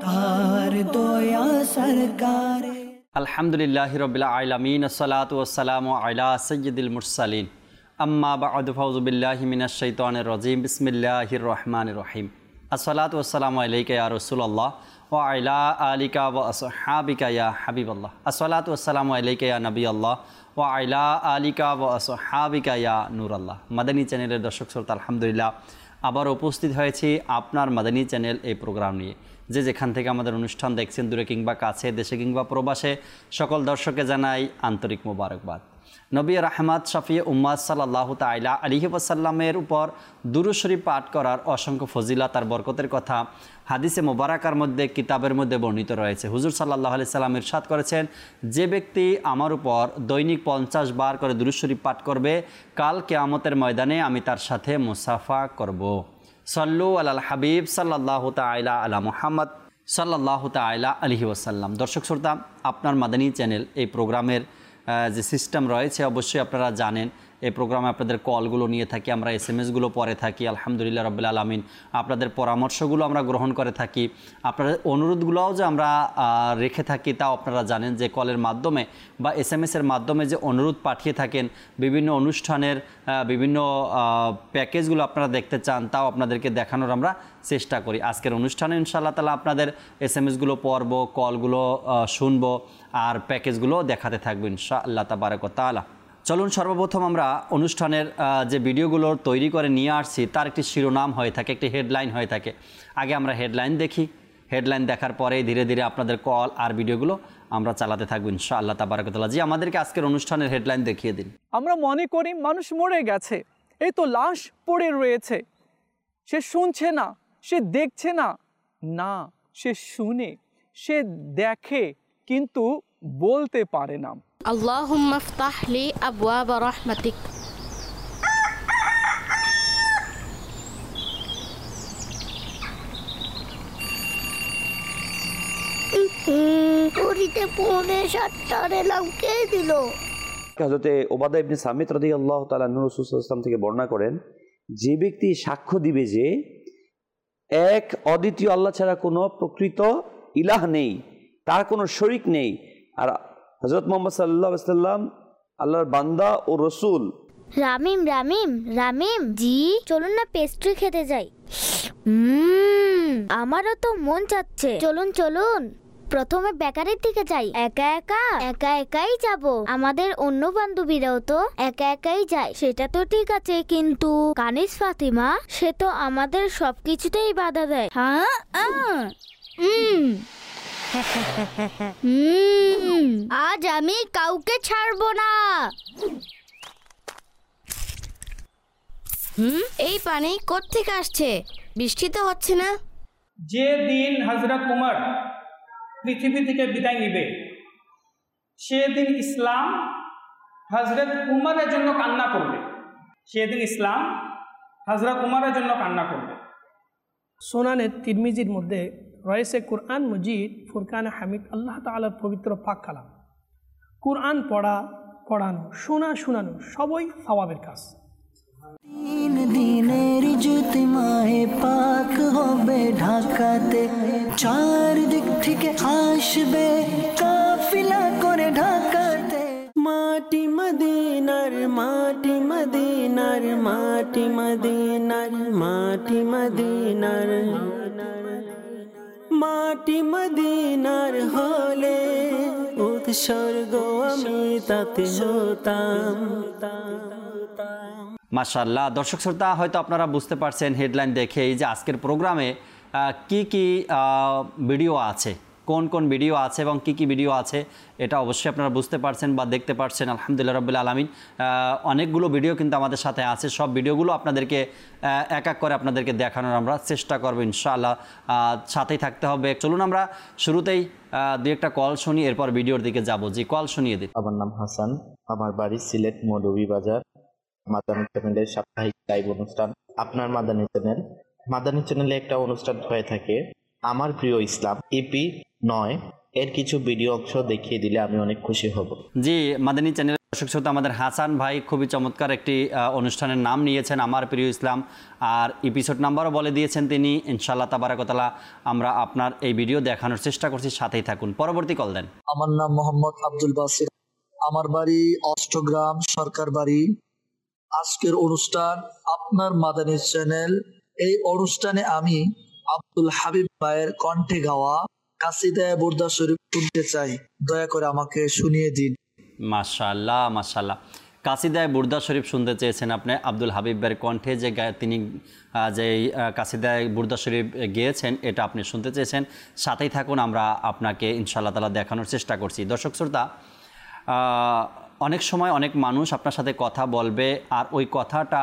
আর দয়া সরকারে। আলহামদুলিল্লাহি রাব্বিল আলামিন, আসসালাতু ওয়াসসালামু আলা সাইয়্যিদিল মুরসালিন, আম্মা বা'দু, ফাউযু বিল্লাহি মিনাশ শাইতানির রাজীম, বিসমিল্লাহির রহমানির রহিম। আসসালাতু ওয়াসসালামু আলাইকা ইয়া রাসূলুল্লাহ ওয়া আলা আলিকা ওয়া আসহাবিকা ইয়া হাবিবাল্লাহ। আসসালাতু ওয়াসসালামু আলাইকা ইয়া নবিয়াল্লাহ ওয়া আলা আলিকা ওয়া আসহাবিকা ইয়া নূরাল্লাহ। মাদানী চ্যানেলের দর্শক শ্রোতা, আলহামদুলিল্লাহ আবার উপস্থিত হয়েছি আপনার মাদানী চ্যানেল এই প্রোগ্রাম নিয়ে। যে যেখান থেকে আমাদের অনুষ্ঠান দেখছেন, দূরে কিংবা কাছে, দেশে কিংবা প্রবাসে, সকল দর্শককে জানাই আন্তরিক মোবারকবাদ। নবী রাহমাত শফি উম্মাত সাল্লাল্লাহু তাআলা আলাইহি ওয়াসাল্লামের উপর দুরূদ শরীফ পাঠ করার অসংখ্য ফজিলত আর বরকতের কথা হাদিসে মোবারকার মধ্যে, কিতাবের মধ্যে বর্ণিত রয়েছে। হুজুর সাল্লাল্লাহু আলাইহি সাল্লাম ইরশাদ করেছেন, যে ব্যক্তি আমার উপর দৈনিক 50 বার করে দুরূদ শরীফ পাঠ করবে, কাল কিয়ামতের ময়দানে আমি তার সাথে মুসাফা করব। সল্লু আলাল হাবিব সাল্লাল্লাহু তাআলা আলা মুহাম্মদ সাল্লাল্লাহু তাআলা আলাইহি ওয়াসাল্লাম। দর্শক শ্রোতা, আপনার মাদানী চ্যানেল এই প্রোগ্রামের যে সিস্টেম রয়েছে অবশ্যই আপনারা জানেন। এই প্রোগ্রামে আপনাদের কলগুলো নিয়ে থাকি, আমরা SMS-গুলো পড়ে থাকি। আলহামদুলিল্লাহ রাব্বিল আলামিন, আপনাদের পরামর্শগুলো আমরা গ্রহণ করে থাকি। আপনাদের অনুরোধগুলোও যে আমরা রেখে থাকি তাও আপনারা জানেন, যে কলের মাধ্যমে বা SMS-এর মাধ্যমে যে অনুরোধ পাঠিয়ে থাকেন, বিভিন্ন অনুষ্ঠানের বিভিন্ন প্যাকেজগুলো আপনারা দেখতে চান, তাও আপনাদেরকে দেখানোর আমরা চেষ্টা করি। আজকের অনুষ্ঠানে ইনশাআল্লাহ তাআলা আপনাদের SMS-গুলো পড়ব, কলগুলো শুনবো আর প্যাকেজগুলো দেখাতে থাকবো ইনশাআল্লাহ তাবারাক ওয়া তাআলা। চলুন সর্বপ্রথম আমরা অনুষ্ঠানের যে ভিডিওগুলো তৈরি করে নিয়ে আসছি তার একটি শিরোনাম হয়ে থাকে, একটি হেডলাইন হয়ে থাকে। আগে আমরা হেডলাইন দেখি, হেডলাইন দেখার পরে ধীরে ধীরে আপনাদের কল আর ভিডিওগুলো আমরা চালাতে থাকবো ইনশাআল্লাহ তাবারাক ওয়া তাআলা। জি, আমাদেরকে আজকের অনুষ্ঠানের হেডলাইন দেখিয়ে দিন। আমরা মনে করি মানুষ মরে গেছে, এই তো লাশ পড়ে রয়েছে, সে শুনছে না, সে দেখছে না, না সে শুনে, সে দেখে কিন্তু বলতে পারে না। আল্লাহুম্মা ইফতাহ লি আবওয়াব রাহমাতিক। ঘড়িতে 6:45 এলার্ম কে দিল? হযরতে উবাদা ইবনে সামিত রাদিয়াল্লাহু তাআলা আনহু রাসূল সাল্লাল্লাহু আলাইহি ওয়াসাল্লাম থেকে বর্ণনা করেন, যে ব্যক্তি সাক্ষ্য দিবে যে এক অদ্বিতীয় আল্লাহ ছাড়া কোনো প্রকৃত ইলাহ নেই, তার কোনো শরীক নেই, আর হযরত মুহাম্মদ সাল্লাল্লাহু আলাইহি ওয়াসাল্লাম আল্লাহর বান্দা ও রাসূল। রামিম রামিম রামিম জি, চলুন না পেস্ট্রি খেতে যাই। আমারও তো মন চাচ্ছে, চলুন চলুন। প্রথমে বেকারির দিকে যাই। একা একাই যাব, আমাদের অন্য বান্ধবীরাও তো একা একাই যায়। সেটা তো ঠিক আছে, কিন্তু কানিস ফাতিমা সে তো আমাদের সবকিছুতেই বাধা দেয়। হ্যাঁ আজ আমি কাউকে ছাড়বো না। এই পানি কোত্থেকে আসছে? বৃষ্টি তো হচ্ছে না। যে দিন হযরত উমর পৃথিবী থেকে বিদায় নিবে, সেদিন ইসলাম হযরত উমরের জন্য কান্না করবে। সেদিন ইসলাম হযরত উমরের জন্য কান্না করবে। সুনানে তিরমিজির মধ্যে রয়েছে কুরআন মজিদ, ফুরকান হামিদ, আল্লাহ তাআলার পবিত্র পাক কালাম। কুরআন পড়া, পড়ানো, শোনানো সবই সওয়াবের কাজ। তিন দিনের ইজতিমায়ে পাক হবে ঢাকাতে, চারদিক থেকে আসবে কাফিলা করে ঢাকাতে। মাটি মদিনার মাটি, মদিনার মাটি, মদিনার মাটি, মদিনার মাটি, মদিনার হলে উৎসর্গ আমি তাতে হতাম। মাশাআল্লাহ। দর্শক শ্রোতা, হয়তো আপনারা বুঝতে পারছেন হেডলাইন দেখেই যে আজকের প্রোগ্রামে কি ভিডিও আছে, কোন কোন ভিডিও আছে এবং কি ভিডিও আছে, এটা অবশ্যই আপনারা বুঝতে পারছেন বা দেখতে পারছেন। আলহামদুলিল্লাহ রাব্বিল আলামিন, অনেকগুলো ভিডিও কিন্তু আমাদের সাথে আছে। সব ভিডিওগুলো আপনাদেরকে এক এক করে আপনাদেরকে দেখানোর আমরা চেষ্টা করবো ইনশাআল্লাহ। সাথেই থাকতে হবে। চলুন আমরা শুরুতেই দুই একটা কল শুনি, এরপর ভিডিওর দিকে যাব। জি, কল শুনিয়ে দিন। আমার নাম হাসান, আমার বাড়ি সিলেট মৌলভীবাজার। মাদানী চ্যানেলের সাপ্তাহিক লাইভ অনুষ্ঠান, আপনার মাদানী চ্যানেলে একটা অনুষ্ঠান হয়ে থাকে আমার প্রিয় ইসলাম, EP 9 এর কিছু ভিডিও অংশ দেখিয়ে দিলে আমি অনেক খুশি হব। জি, মাদানী চ্যানেল দর্শক শ্রোতা, আমাদের হাসান ভাই খুবই চমৎকার একটি অনুষ্ঠানের নাম নিয়েছেন, আমার প্রিয় ইসলাম, আর এপিসোড নাম্বারও বলে দিয়েছেন তিনি। ইনশাআল্লাহ তাবারাক ওয়া তাআলা আমরা আপনার এই ভিডিও দেখানোর চেষ্টা করছি, সাথেই থাকুন। পরবর্তী কল দেন। আমার নাম মোহাম্মদ আব্দুল বাসির, আমার বাড়ি অষ্টগ্রাম সরকার বাড়ি। আজকের অনুষ্ঠান আপনার মাদানী চ্যানেল, এই অনুষ্ঠানে আমি আব্দুল হাবিব ভাইয়ের কণ্ঠে গাওয়া কাসিদা বুরদা শরীফ শুনতে চাই, দয়া করে আমাকে শুনিয়ে দিন। মাশাআল্লাহ মাশাআল্লাহ, কাসিদায় বুরদা শরীফ শুনতে চেয়েছেন আপনি আব্দুল হাবিব ভাইয়ের কণ্ঠে, যে তিনি যে কাসিদায় বুরদা শরীফ গেয়েছেন এটা আপনি শুনতে চেয়েছেন। সাথেই থাকুন, আমরা আপনাকে ইনশাআল্লাহ তাআলা দেখানোর চেষ্টা করছি। দর্শক শ্রোতা, অনেক সময় অনেক মানুষ আপনার সাথে কথা বলবে, আর ওই কথাটা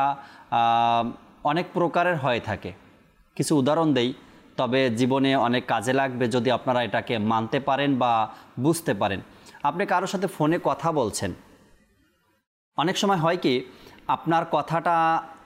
অনেক প্রকারের হয়ে থাকে। কিছু উদাহরণ দেই, তবে জীবনে অনেক কাজে লাগবে যদি আপনারা এটাকে মানতে পারেন বা বুঝতে পারেন। আপনি কারোর সাথে ফোনে কথা বলছেন, অনেক সময় হয় কি আপনার কথাটা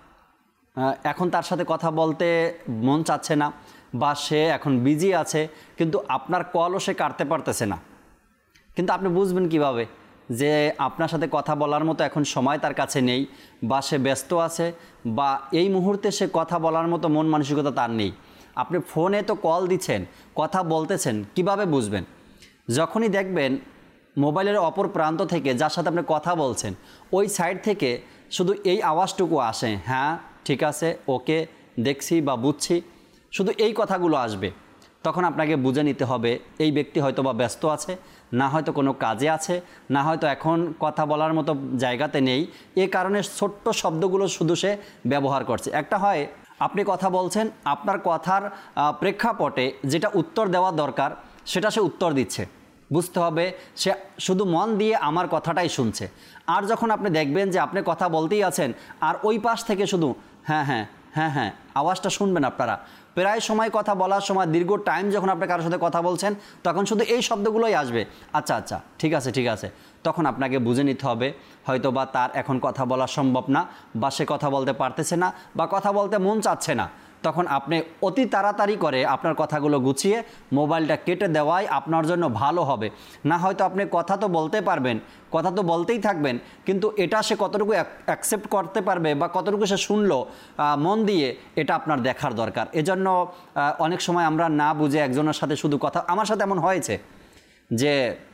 এখন তার সাথে কথা বলতে মন চাচ্ছে না, বা সে এখন বিজি আছে, কিন্তু আপনার কলও সে কাটতে পারতেছে না। কিন্তু আপনি বুঝবেন কিভাবে যে আপনার সাথে কথা বলার মতো এখন সময় তার কাছে নেই, বা সে ব্যস্ত আছে, বা এই মুহূর্তে সে কথা বলার মতো মন মানসিকতা তার নেই। আপনি ফোনে তো কল দিচ্ছেন, কথা বলতেছেন, কিভাবে বুঝবেন? যখনই দেখবেন মোবাইলের অপর প্রান্ত থেকে যার সাথে আপনি কথা বলছেন ওই সাইড থেকে শুধু এই আওয়াজটুকু আসে, হ্যাঁ ঠিক আছে, ওকে, দেখছি বা বুঝছি, শুধু এই কথাগুলো আসবে, তখন আপনাকে বুঝে নিতে হবে এই ব্যক্তি হয়তো বা ব্যস্ত আছে, না হয়তো কোনো কাজে আছে, না হয়তো এখন কথা বলার মতো জায়গাতে নেই। এ কারণে ছোট্ট শব্দগুলো শুধু সে ব্যবহার করছে। একটা হয় আপনি কথা বলছেন, আপনার কথার প্রেক্ষাপটে যেটা উত্তর দেওয়া দরকার সেটা সে উত্তর দিচ্ছে, বুঝতে হবে সে শুধু মন দিয়ে আমার কথাটাই শুনছে। আর যখন আপনি দেখবেন যে আপনি কথা বলতেই আছেন আর ওই পাশ থেকে শুধু হ্যাঁ হ্যাঁ হ্যাঁ হ্যাঁ আওয়াজটা শুনবেন আপনারা, প্রায় সময় কথা বলার সময় দীর্ঘ টাইম যখন আপনি কারোর সাথে কথা বলছেন তখন শুধু এই শব্দগুলোই আসবে, আচ্ছা আচ্ছা ঠিক আছে ঠিক আছে। তখন আপনাকে বুঝে নিতে হবে হয়তো বা তার এখন কথা বলা সম্ভব না, বা সে কথা বলতে পারতেছে না, বা কথা বলতে মন চাচ্ছে না। তখন আপনি অতি তাড়াতাড়ি করে আপনার কথাগুলো গুছিয়ে মোবাইলটা কেটে দেওয়াই আপনার জন্য ভালো হবে। না হয়তো আপনি কথা তো বলতে পারবেন, কথা তো বলতেই থাকবেন, কিন্তু এটা সে কতটুকু অ্যাকসেপ্ট করতে পারবে বা কতটুকু সে শুনলো মন দিয়ে, এটা আপনার দেখার দরকার। এজন্য অনেক সময় আমরা না বুঝে একজনের সাথে শুধু কথা, আমার সাথে এমন হয়েছে যে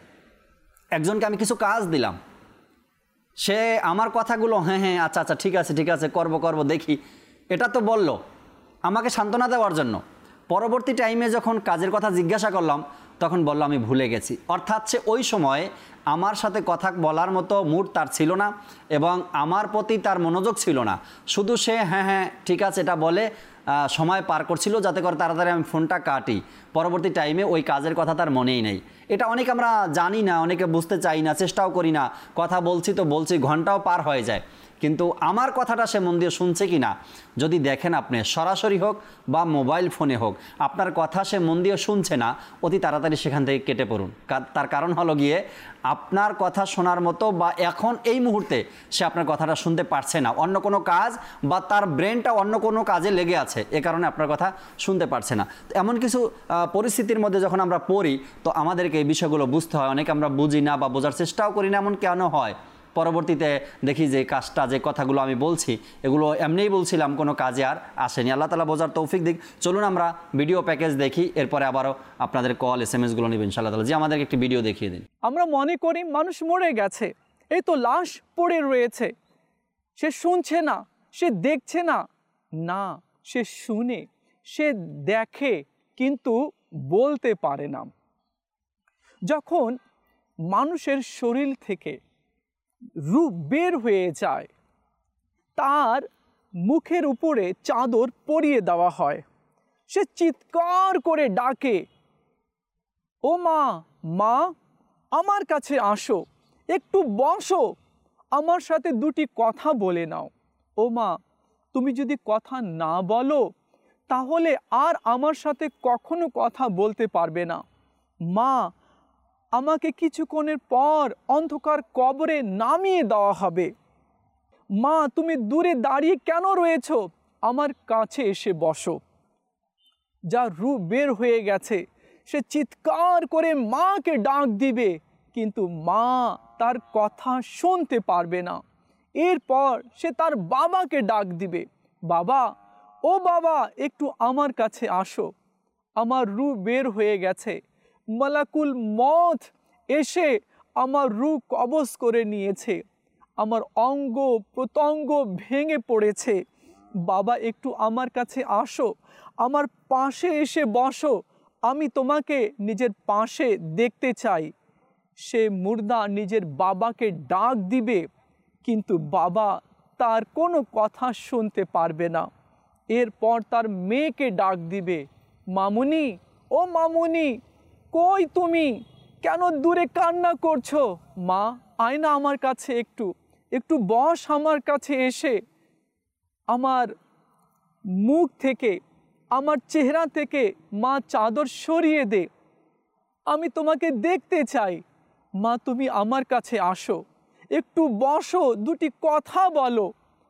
একজনকে আমি কিছু কাজ দিলাম, সে আমার কথাগুলো হ্যাঁ হ্যাঁ আচ্ছা আচ্ছা ঠিক আছে ঠিক আছে করব দেখি, এটা তো বলল আমাকে সান্ত্বনা দেওয়ার জন্য। পরবর্তী টাইমে যখন কাজের কথা জিজ্ঞাসা করলাম তখন বলল আমি ভুলে গেছি। অর্থাৎ সে ওই সময় আমার সাথে কথা বলার মতো মুড তার ছিল না এবং আমার প্রতি তার মনোযোগ ছিল না, শুধু সে হ্যাঁ হ্যাঁ ঠিক আছে এটা বলে সময় পার করছিল যাতে করে তাড়াতাড়ি আমি ফোনটা কাটি। পরবর্তী টাইমে ওই কাজের কথা তার মনেই নেই। এটা অনেকে আমরা জানি না, অনেকে বুঝতে চাই না, চেষ্টাও করি না, কথা বলছি তো বলছি, ঘন্টাও পার হয়ে যায়, কিন্তু আমার কথাটা সে মন দিয়ে শুনছে কি না যদি দেখেন আপনি, সরাসরি হোক বা মোবাইল ফোনে হোক, আপনার কথা সে মন দিয়ে শুনছে না, অতি তাড়াতাড়ি সেখান থেকে কেটে পড়ুন। তার কারণ হলো গিয়ে আপনার কথা শোনার মতো বা এখন এই মুহূর্তে সে আপনার কথাটা শুনতে পারছে না, অন্য কোনো কাজ বা তার ব্রেনটা অন্য কোনো কাজে লেগে আছে, এ কারণে আপনার কথা শুনতে পারছে না। এমন কিছু পরিস্থিতির মধ্যে যখন আমরা পড়ি তো আমাদেরকে এই বিষয়গুলো বুঝতে হয়। অনেকে আমরা বুঝি না বা বোঝার চেষ্টাও করি না, এমন কেন হয়? পরবর্তীতে দেখি যে কাজটা, যে কথাগুলো আমি বলছি এগুলো এমনিই বলছিলাম, কোনো কাজে আর আসেনি। আল্লাহ তাআলা বোঝার তৌফিক দিক। চলুন আমরা ভিডিও প্যাকেজ দেখি, এরপরে আবারও আপনাদের কল SMS-গুলো নেবেন ইনশাআল্লাহ তাআলা। যে আমাদেরকে একটি ভিডিও দেখিয়ে দিন। আমরা মনে করি মানুষ মরে গেছে, এই তো লাশ পড়ে রয়েছে, সে শুনছে না, সে দেখছে না, না সে শুনে, সে দেখে কিন্তু বলতে পারে না। যখন মানুষের শরীর থেকে রূপ বের হয়ে যায় তার মুখের উপরে চাদর পরিয়ে দেওয়া হয়, সে চিৎকার করে ডাকে, ও মা, মা আমার কাছে আসো, একটু বসো, আমার সাথে দুটি কথা বলে নাও। ও মা, তুমি যদি কথা না বলো তাহলে আর আমার সাথে কখনো কথা বলতে পারবে না। মা, আমাকে কিছুক্ষণের পর অন্ধকার কবরে নামিয়ে দেওয়া হবে। মা, তুমি দূরে দাঁড়িয়ে কেন রয়েছো? আমার কাছে এসে বসো। যার রূপ বের হয়ে গেছে সে চিৎকার করে মাকে ডাক দিবে, কিন্তু মা তার কথা শুনতে পারবে না। এরপর সে তার বাবাকে ডাক দিবে, বাবা, ও বাবা, একটু আমার কাছে আসো, আমার রূহ বের হয়ে গেছে, মালাকুল মউত এসে আমার রূহ কবজ করে নিয়েছে, আমার অঙ্গ প্রত্যঙ্গ ভেঙে পড়েছে, বাবা একটু আমার কাছে আসো, আমার পাশে এসে বসো, আমি তোমাকে নিজের পাশে দেখতে চাই। সে মুর্দা নিজের বাবাকে ডাক দিবে, কিন্তু বাবা তার কোনো কথা শুনতে পারবে না। এরপর তার মেয়েকে ডাক দিবে, মামুনি, ও মামুনি, কই তুমি, কেন দূরে কান্না করছো? মা, আয় না আমার কাছে, একটু বস আমার কাছে এসে, আমার মুখ থেকে, আমার চেহারা থেকে মা চাদর সরিয়ে দে, আমি তোমাকে দেখতে চাই। মা, তুমি আমার কাছে আসো, একটু বসো, দুটি কথা বলো।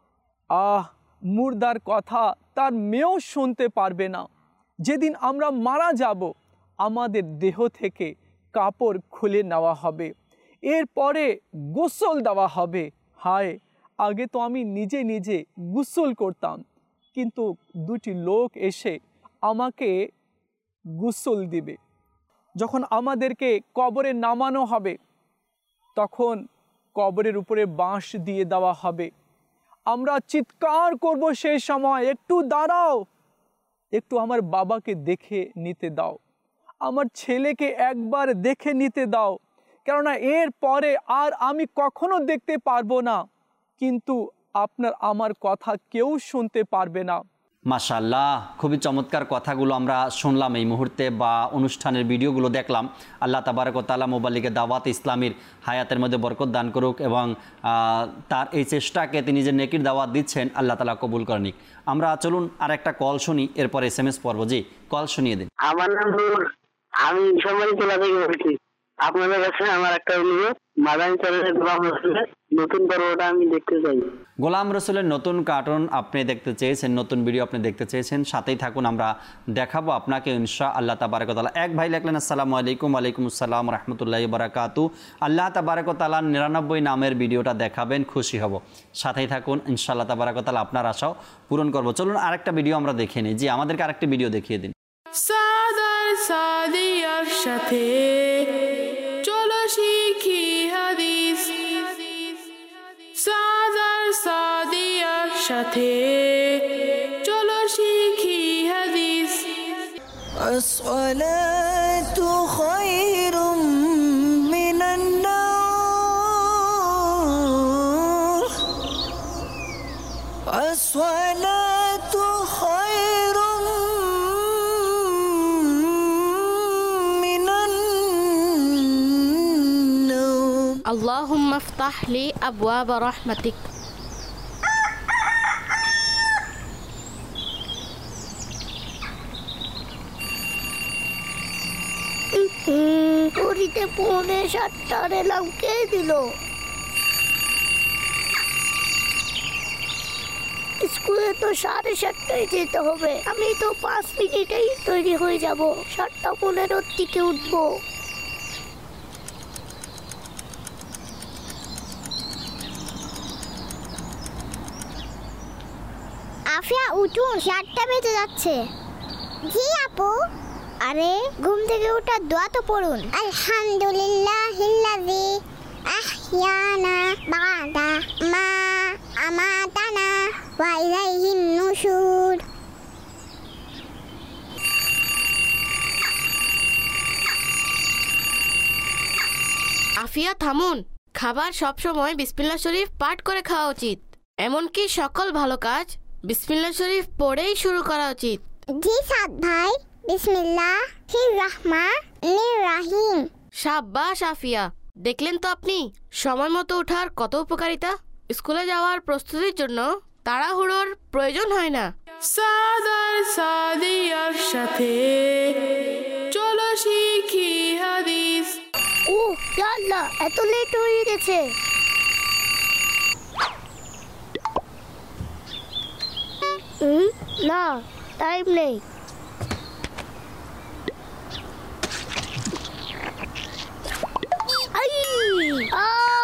মুর্দার কথা তার মেয়েও শুনতে পারবে না। যেদিন আমরা মারা যাব, আমাদের দেহ থেকে কাপড় খুলে নেওয়া হবে, এরপরে গোসল দেওয়া হবে। হায়, আগে তো আমি নিজে নিজে গোসল করতাম, কিন্তু দুটি লোক এসে আমাকে গোসল দিবে। যখন আমাদেরকে কবরে নামানো হবে, তখন কবরের উপরে বাঁশ দিয়ে দেওয়া হবে। আমরা চিৎকার করব সেই সময়, একটু দাঁড়াও, একটু আমার বাবাকে দেখে নিতে দাও, আমার ছেলেকে একবার দেখে নিতে দাও, কেননা এর পরে আর আমি কখনো দেখতে পারবো না, কিন্তু আপনার আমার কথা কেউ শুনতে পারবে না। মাশাআল্লাহ, খুবই চমৎকার কথাগুলো আমরা শুনলাম এই মুহূর্তে, বা অনুষ্ঠানের ভিডিওগুলো দেখলাম। আল্লাহ তাবারক ওয়া তাআলা মুবাল্লিগে দাওয়াত ইসলামীর হায়াতের মধ্যে বরকত দান করুক, এবং তার এই চেষ্টাকে তিনি যে নেকির দাওয়াত দিচ্ছেন, আল্লাহ তাআলা কবুল করে নিক। আমরা চলুন আর একটা কল শুনি, এরপর SMS পড়ব। জি, কল শুনিয়ে দিন। আমার নাম নূর, আমি ইসমাইল জেলা থেকে বলছি। আপনাদের কাছে আমার একটা অনুরোধ, মাদানী চ্যানেলের গোলাম রসুলের নতুন পর্বটা আমি দেখতে চাই। গোলাম রসুলের নতুন কার্টুন আপনি দেখতে চেয়েছেন, নতুন ভিডিও আপনি দেখতে চেয়েছেন, সাথেই থাকুন, আমরা দেখাবো আপনাকে ইনশাআল্লাহ তাবারক ওয়া তাআলা। এক ভাই লিখলেন, আসসালামু আলাইকুম। ওয়ালাইকুম আসসালাম রাহমাতুল্লাহি ওয়া বারাকাতু। আল্লাহ তাবারক ওয়া তাআলা 99 নামের ভিডিওটা দেখাবেন, খুশি হব। সাথেই থাকুন, ইনশাআল্লাহ তাবারক ওয়া তাআলা আপনার আশাও পূরণ করব। চলুন আরেকটা ভিডিও আমরা দেখে নিই। জি, আমাদেরকে আরেকটা ভিডিও দেখিয়ে দিন। সাদার সাদিয়ার সাথে চলো শিখি হাদিস, সাদার সাদিয়ার সাথে চলো শিখি হাদিস। আসসালাতু খায়রুম মিনান নাওম, আসসালাতু খায়রুম মিনান নাওম। আল্লাহুম্মা ইফতাহ লি আবওয়াব রাহমাতিক। ঘড়িতে 6:45 এলাম, কে দিল? স্কুলে তো 7:30টায় যেতে হবে, আমি তো 5 মিনিটেই তৈরি হয়ে যাব, 7:15 দিকে উঠবো। আফিয়া, উঠুন, 7টা বেজে যাচ্ছে। জি আপু। আরে, ঘুম থেকে ওঠার দোয়া তো পড়ুন। আলহামদুলিল্লাহিল্লাযী আহইয়ানা বা'দা মা আমাতানা ওয়া ইলাইহিন নুশুর। আফিয়া, থামুন। খাবার সবসময় বিসমিল্লাহ শরীফ পাঠ করে খাওয়া উচিত, এমনকি সকল ভালো কাজ বিসমিল্লাহ শরীফ পড়েই শুরু করা উচিত। জি সাদ ভাই, বিসমিল্লাহির রহমানির রহিম। শাবাশ আফিয়া, দেখলেন তো আপনি সময় মতো ওঠার কত উপকারিতা। স্কুলে যাওয়ার প্রস্তুতির জন্য তাড়াহুড়োর প্রয়োজন হয় না। সাদার সাদিয়ার সাথে চলো শিখি হাদিস। ও আল্লাহ, এত লেট হয়ে গেছে। না, টাইম নেই। আই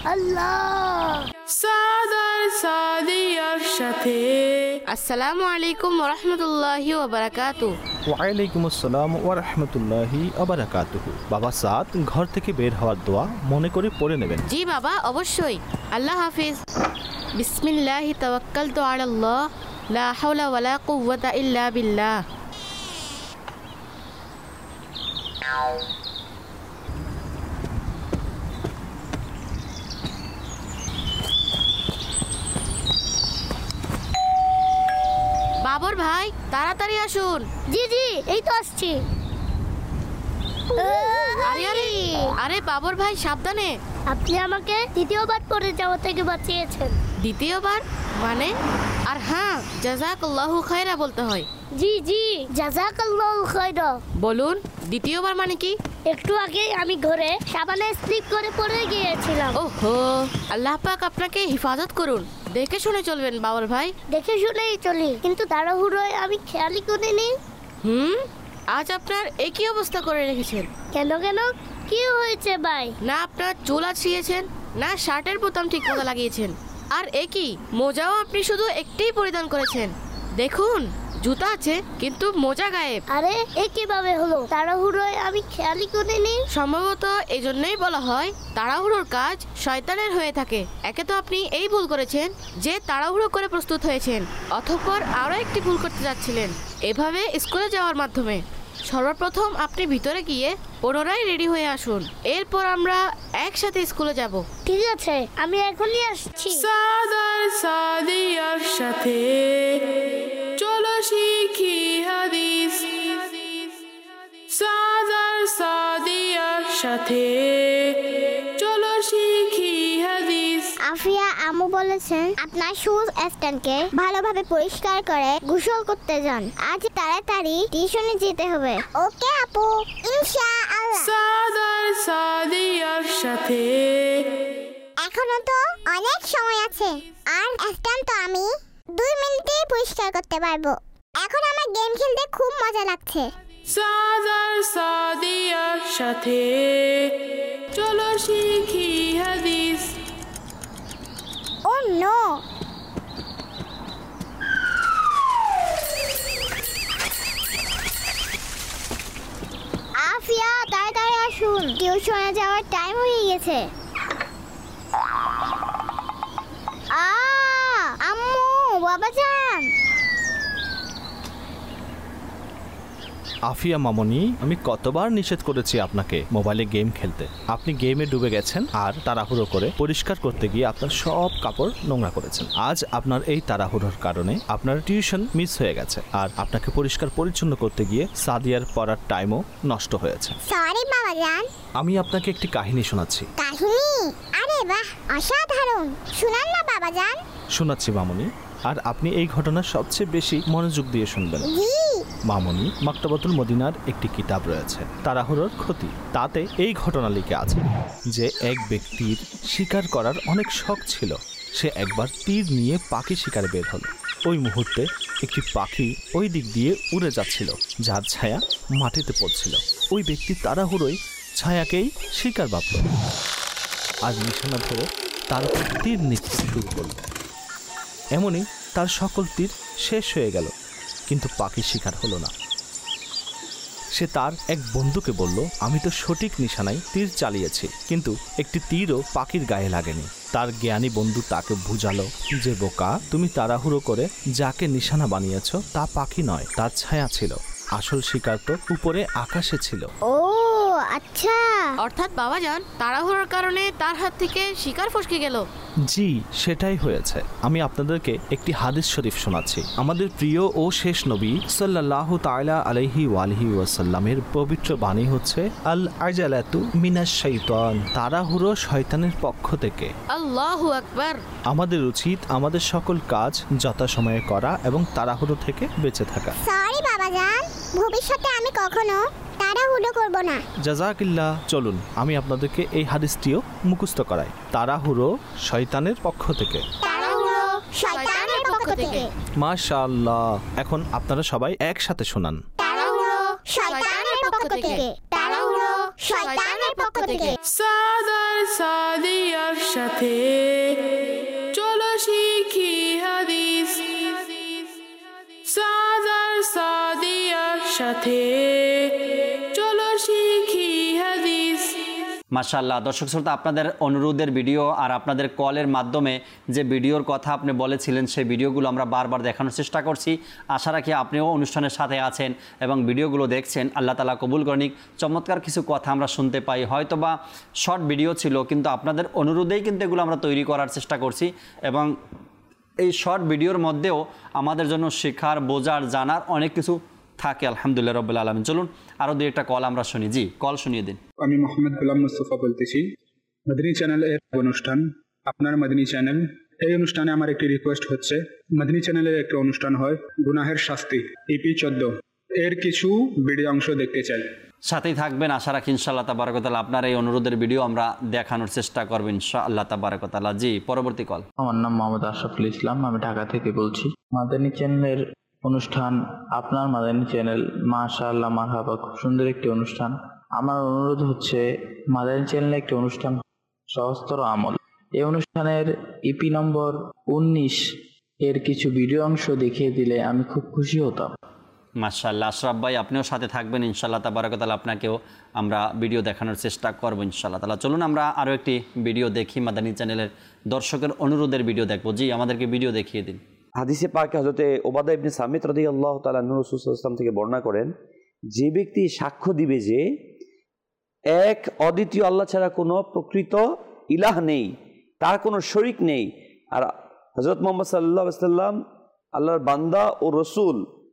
আল্লাহ। সাদার সাদিয়ার সাথে। আসসালামু আলাইকুম ওয়া রাহমাতুল্লাহি ওয়া বারাকাতুহু। ওয়ালাইকুম আসসালাম ওয়া রাহমাতুল্লাহি ওয়া বারাকাতুহু। বাবা সাদ, ঘর থেকে বের হওয়ার দোয়া মনে করে পড়ে নেবেন। জি বাবা, অবশ্যই। আল্লাহ হাফিজ। বিসমিল্লাহি তাওয়াক্কালতু আলাল্লাহ, লা হাওলা ওয়ালা কুওয়াতা ইল্লা বিল্লাহ। বাবর ভাই, তাড়াতাড়ি আসুন। জি জি, এই তো আসছি। আরে আরে আরে বাবর ভাই, সাবধানে। আপনি আমাকে দ্বিতীয়বার পড়ে যাওয়া থেকে বাঁচিয়েছেন। দ্বিতীয়বার মানে? আর হ্যাঁ, জাযাকাল্লাহু খায়রা বলতে হয়। জি জি, জাযাকাল্লাহু খায়রা। বলুন, দ্বিতীয়বার মানে কি? একটু আগে আমি ঘরে সাবানে স্লিপ করে পড়ে গিয়েছিলাম। ওহো, আল্লাহ পাক আপনাকে হিফাজত করুন। দেখে শুনে চলবেন বাবর ভাই। দেখে শুনেই চলি, কিন্তু তাড়াহুড়োয় আমি খেয়ালই করিনি। আজ আপনার একই অবস্থা করে রেখেছেন। কেন কেন, কি হয়েছে ভাই? না আপনার চুল আঁচড়িয়েছেন, না শার্টের বোতাম ঠিক মতো লাগিয়েছেন, আর একই মোজাও আপনি শুধু একটিই পরিধান করেছেন। দেখুন, জুতা আছে কিন্তু মোজা গায়েব। আরে এ কিভাবে হলো? তাড়াহুড়োয় আমি খেয়ালই করিনি। সম্ভবত এই জন্যই বলা হয় তাড়াহুড়োর কাজ শয়তানের হয়ে থাকে। একে তো আপনি এই ভুল করেছেন যে তাড়াহুড়ো করে প্রস্তুত হয়েছেন, অতঃপর আরও একটি ভুল করতে যাচ্ছিলেন। এভাবে স্কুলে যাওয়ার মাধ্যমে সর্বপ্রথম আপনি ভিতরে গিয়ে পুনরায় রেডি হয়ে আসুন, এরপর আমরা একসাথে স্কুলে যাব। ঠিক আছে, আমি এখনই আসছি। সাদার সাদিয়ার সাথে চলো শিখি হাদিস। সাদার সাদিয়ার সাথে চলো শিখি হাদিস। আফিয়া আম্মু বলেছেন আপনার শুজ স্ট্যান্ডকে ভালোভাবে পরিষ্কার করে গোসল করতে যান। আজ তাড়াতাড়ি টিউশনে যেতে হবে। ওকে আপু, ইনশাআল্লাহ। সাদার সাদিয়ার সাথে। এখনো তো অনেক সময় আছে, আর স্ট্যান্ড তো আমি 2 মিনিটেই পরিষ্কার করতে পারবো। এখন আমার গেম খেলতে খুব মজা লাগছে। সাদার সাদিয়ার সাথে চলো শিখি হাদিস। ও নো, আফিয়া তাড়াতাড়ি আসুন, টিউশনে যাওয়ার টাইম হয়ে গেছে। আম্মু, বাবাজান। আফিয়া মামনি, আমি কতবার নিষেধ করেছি আপনাকে মোবাইলে গেম খেলতে। আপনি গেমে ডুবে গেছেন আর তাড়াহুড়ো করে পরিষ্কার করতে গিয়ে আপনার সব কাপড় নোংরা করেছেন। আজ আপনার এই তাড়াহুড়োর কারণে আপনার টিউশন মিস হয়ে গেছে, আর আপনাকে পরিষ্কার পরিচ্ছন্ন করতে গিয়ে সাদিয়ার পড়ার টাইমও নষ্ট হয়েছে। সরি বাবাজান। আমি আপনাকে একটি কাহিনী শোনাচ্ছি। কাহিনী? আরে বাহ, অসাধারণ। শুনান না বাবাজান। শোনাচ্ছি মামনি, আর আপনি এই ঘটনার সবচেয়ে বেশি মনোযোগ দিয়ে শুনবেন। মামনি, মাকতাবাতুল মদিনার একটি কিতাব রয়েছে, তাড়াহুড়োর ক্ষতি। তাতে এই ঘটনা লিখে আছে যে এক ব্যক্তির শিকার করার অনেক শখ ছিল। সে একবার তীর নিয়ে পাখি শিকারে বের হলো। ওই মুহূর্তে একটি পাখি ওই দিক দিয়ে উড়ে যাচ্ছিল, যার ছায়া মাটিতে পড়ছিল। ওই ব্যক্তি তাড়াহুড়োয় ছায়াকেই শিকার ভাবল আর নিশানা ধরে তার উপর তীর নিক্ষেপ শুরু করল। এমনই তার সকল তীর শেষ হয়ে গেল, কিন্তু পাখি শিকার হলো না। সে তার এক বন্ধুকে বলল, আমি তো সঠিক নিশানায় তীর চালিয়েছি, কিন্তু একটি তীরও পাখির গায়ে লাগেনি। তার জ্ঞানী বন্ধু তাকে বুঝালো যে বোকা, তুমি তাড়াহুড়ো করে যাকে নিশানা বানিয়েছ তা পাখি নয়, তার ছায়া ছিল। আসল শিকার তো উপরে আকাশে ছিল। ও আচ্ছা, অর্থাৎ বাবাজান তাড়াহুড়োর কারণে তার হাত থেকে শিকার ফসকে গেল। জি, সেটাই হয়েছে। আমি আপনাদেরকে একটি হাদিস শরীফ শোনাচ্ছি। আমাদের প্রিয় ও শেষ নবী সাল্লাল্লাহু তাআলা আলাইহি ওয়ালিহি ওয়াসাল্লামের পবিত্র বাণী হচ্ছে, আল আজালাতু মিনাশ শাইতান, তাড়াহুড়ো শয়তানের পক্ষ থেকে। আল্লাহু আকবার। আমাদের উচিত আমাদের সকল কাজ যথাসময়ে করা এবং তাড়াহুড়ো থেকে বেঁচে থাকা। সরি বাবাজান, ভবিষ্যতে আমি কখনো তাড়াহুড়ো করব না। জাযাকিল্লাহ। চলুন আমি আপনাদেরকে এই হাদিসটিও মুখস্থ করাই। তাড়াহুড়ো শয়তানের পক্ষ থেকে। তাড়াহুড়ো শয়তানের পক্ষ থেকে। মাশাআল্লাহ। এখন আপনারা সবাই একসাথে শোনান। তাড়াহুড়ো শয়তানের পক্ষ থেকে। তাড়াহুড়ো শয়তানের পক্ষ থেকে। সাদার সাদিয়ার সাথে চলো শিখি হাদিস। সাদার সাদিয়ার সাথে চলো শিখি হাদিস। মাশাআল্লাহ, দর্শক শ্রোতা, আপনাদের অনুরোধের ভিডিও আর আপনাদের কলের মাধ্যমে যে ভিডিওর কথা আপনি বলেছিলেন সেই ভিডিওগুলো আমরা বারবার দেখানোর চেষ্টা করছি। আশা রাখি আপনিও অনুষ্ঠানের সাথে আছেন এবং ভিডিওগুলো দেখছেন। আল্লাহ তাআলা কবুল করুন। চমৎকার কিছু কথা আমরা শুনতে পাই, হয়তো বা শর্ট ভিডিও ছিল, কিন্তু আপনাদের অনুরোধেই কিন্তু এগুলো আমরা তৈরি করার চেষ্টা করছি এবং এই শর্ট ভিডিওর মধ্যেও আমাদের জন্য শেখার, বোঝার, জানার অনেক কিছু থাকে। আলহামদুলিল্লাহ রাব্বিল আলামিন। চলুন আরও দুই একটা কল আমরা শুনি। জি, কল শুনিয়ে দিন। আমি মোহাম্মদ গোলাম মুস্তফা বলতেছি, মদনী চ্যানেলের অনুষ্ঠান, আপনার মদনী চ্যানেল। এই অনুষ্ঠানে আমার একটি রিকোয়েস্ট হচ্ছে, মদনী চ্যানেলের একটি অনুষ্ঠান হয় গুনাহের শাস্তি, EP 14, এর কিছু ভিডিও অংশ দেখতে চাই। সাথেই থাকবেন, আশা রাখি ইনশাআল্লাহ তাবারক ওয়া তাআলা আপনার এই অনুরোধের ভিডিও আমরা দেখানোর চেষ্টা করব ইনশাআল্লাহ তাবারক ওয়া তাআলা। জি, পরবর্তী কল। আমার নাম মোহাম্মদ আশরাফুল ইসলাম, আমি ঢাকা থেকে বলছি। মাদানী চ্যানেলের অনুষ্ঠান, আপনার মাদানী চ্যানেল, মাশাআল্লাহ মারহাবা, খুব সুন্দর একটি অনুষ্ঠান। আমার অনুরোধ হচ্ছে মাদানী চ্যানেলে একটি অনুষ্ঠান সহস্তর আমল, এই অনুষ্ঠানের EP নম্বর 19 এর কিছু ভিডিও অংশ দেখিয়ে দিলে আমি খুব খুশি হতাম। মাশাআল্লাহ, আশরাফ ভাই আপনিও সাথে থাকবেন ইনশাআল্লাহ তাবারক ওয়া তাআলা, আপনাকেও আমরা ভিডিও দেখানোর চেষ্টা করব ইনশাআল্লাহ তাআলা। চলুন আমরা আরও একটি ভিডিও দেখি, মাদানী চ্যানেলের দর্শকের অনুরোধের ভিডিও দেখবো। জি, আমাদেরকে ভিডিও দেখিয়ে দিন। হাদিসে পাকে হযরতে উবাদা ইবনে সামিত রাদিয়াল্লাহু তাআলা আনহু রাসূল সাল্লাল্লাহু আলাইহি ওয়াসাল্লাম থেকে বর্ণনা করেন, যে ব্যক্তি সাক্ষ্য দিবে যে এক অদ্বিতীয় আল্লাহ ছাড়া কোনো প্রকৃত ইলাহ নেই, তার কোনো শরীক নেই, আর হযরত মুহাম্মদ সাল্লাল্লাহু আলাইহি ওয়াসাল্লাম আল্লাহর বান্দা ও রসুল,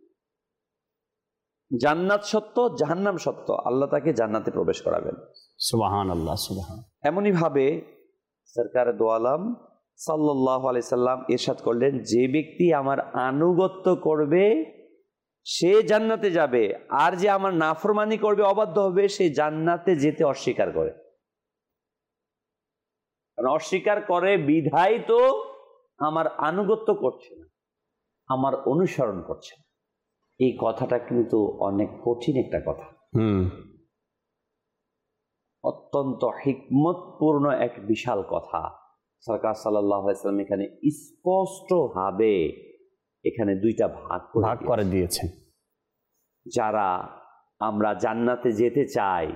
জান্নাত সত্য, জাহান্নাম সত্য, আল্লাহ তাকে জান্নাতে প্রবেশ করাবেন। সুবহানাল্লাহ, সুবহান। এমনই ভাবে সরকার দো আলম সাল্লাল্লাহু আলাইহি সাল্লাম ইরশাদ করলেন, যে ব্যক্তি আমার আনুগত্য করবে সে জান্নাতে যাবে, আর যে আমার নাফরমানি করবে, অবাধ্য হবে, সে জান্নাতে যেতে অস্বীকার করে। কারণ অস্বীকার করে বিধায় তো আমার আনুগত্য করছে না, আমার অনুসরণ করছে না। এই কথাটা কিন্তু অনেক কঠিন একটা কথা, অত্যন্ত হিকমতপূর্ণ এক বিশাল কথা। সরকার সাল্লাল্লাহু আলাইহি ওয়াসাল্লাম এখানে স্পষ্টভাবে এখানে দুইটা ভাগ করে দিয়েছেন। যারা আমরা জান্নাতে যেতে চাই,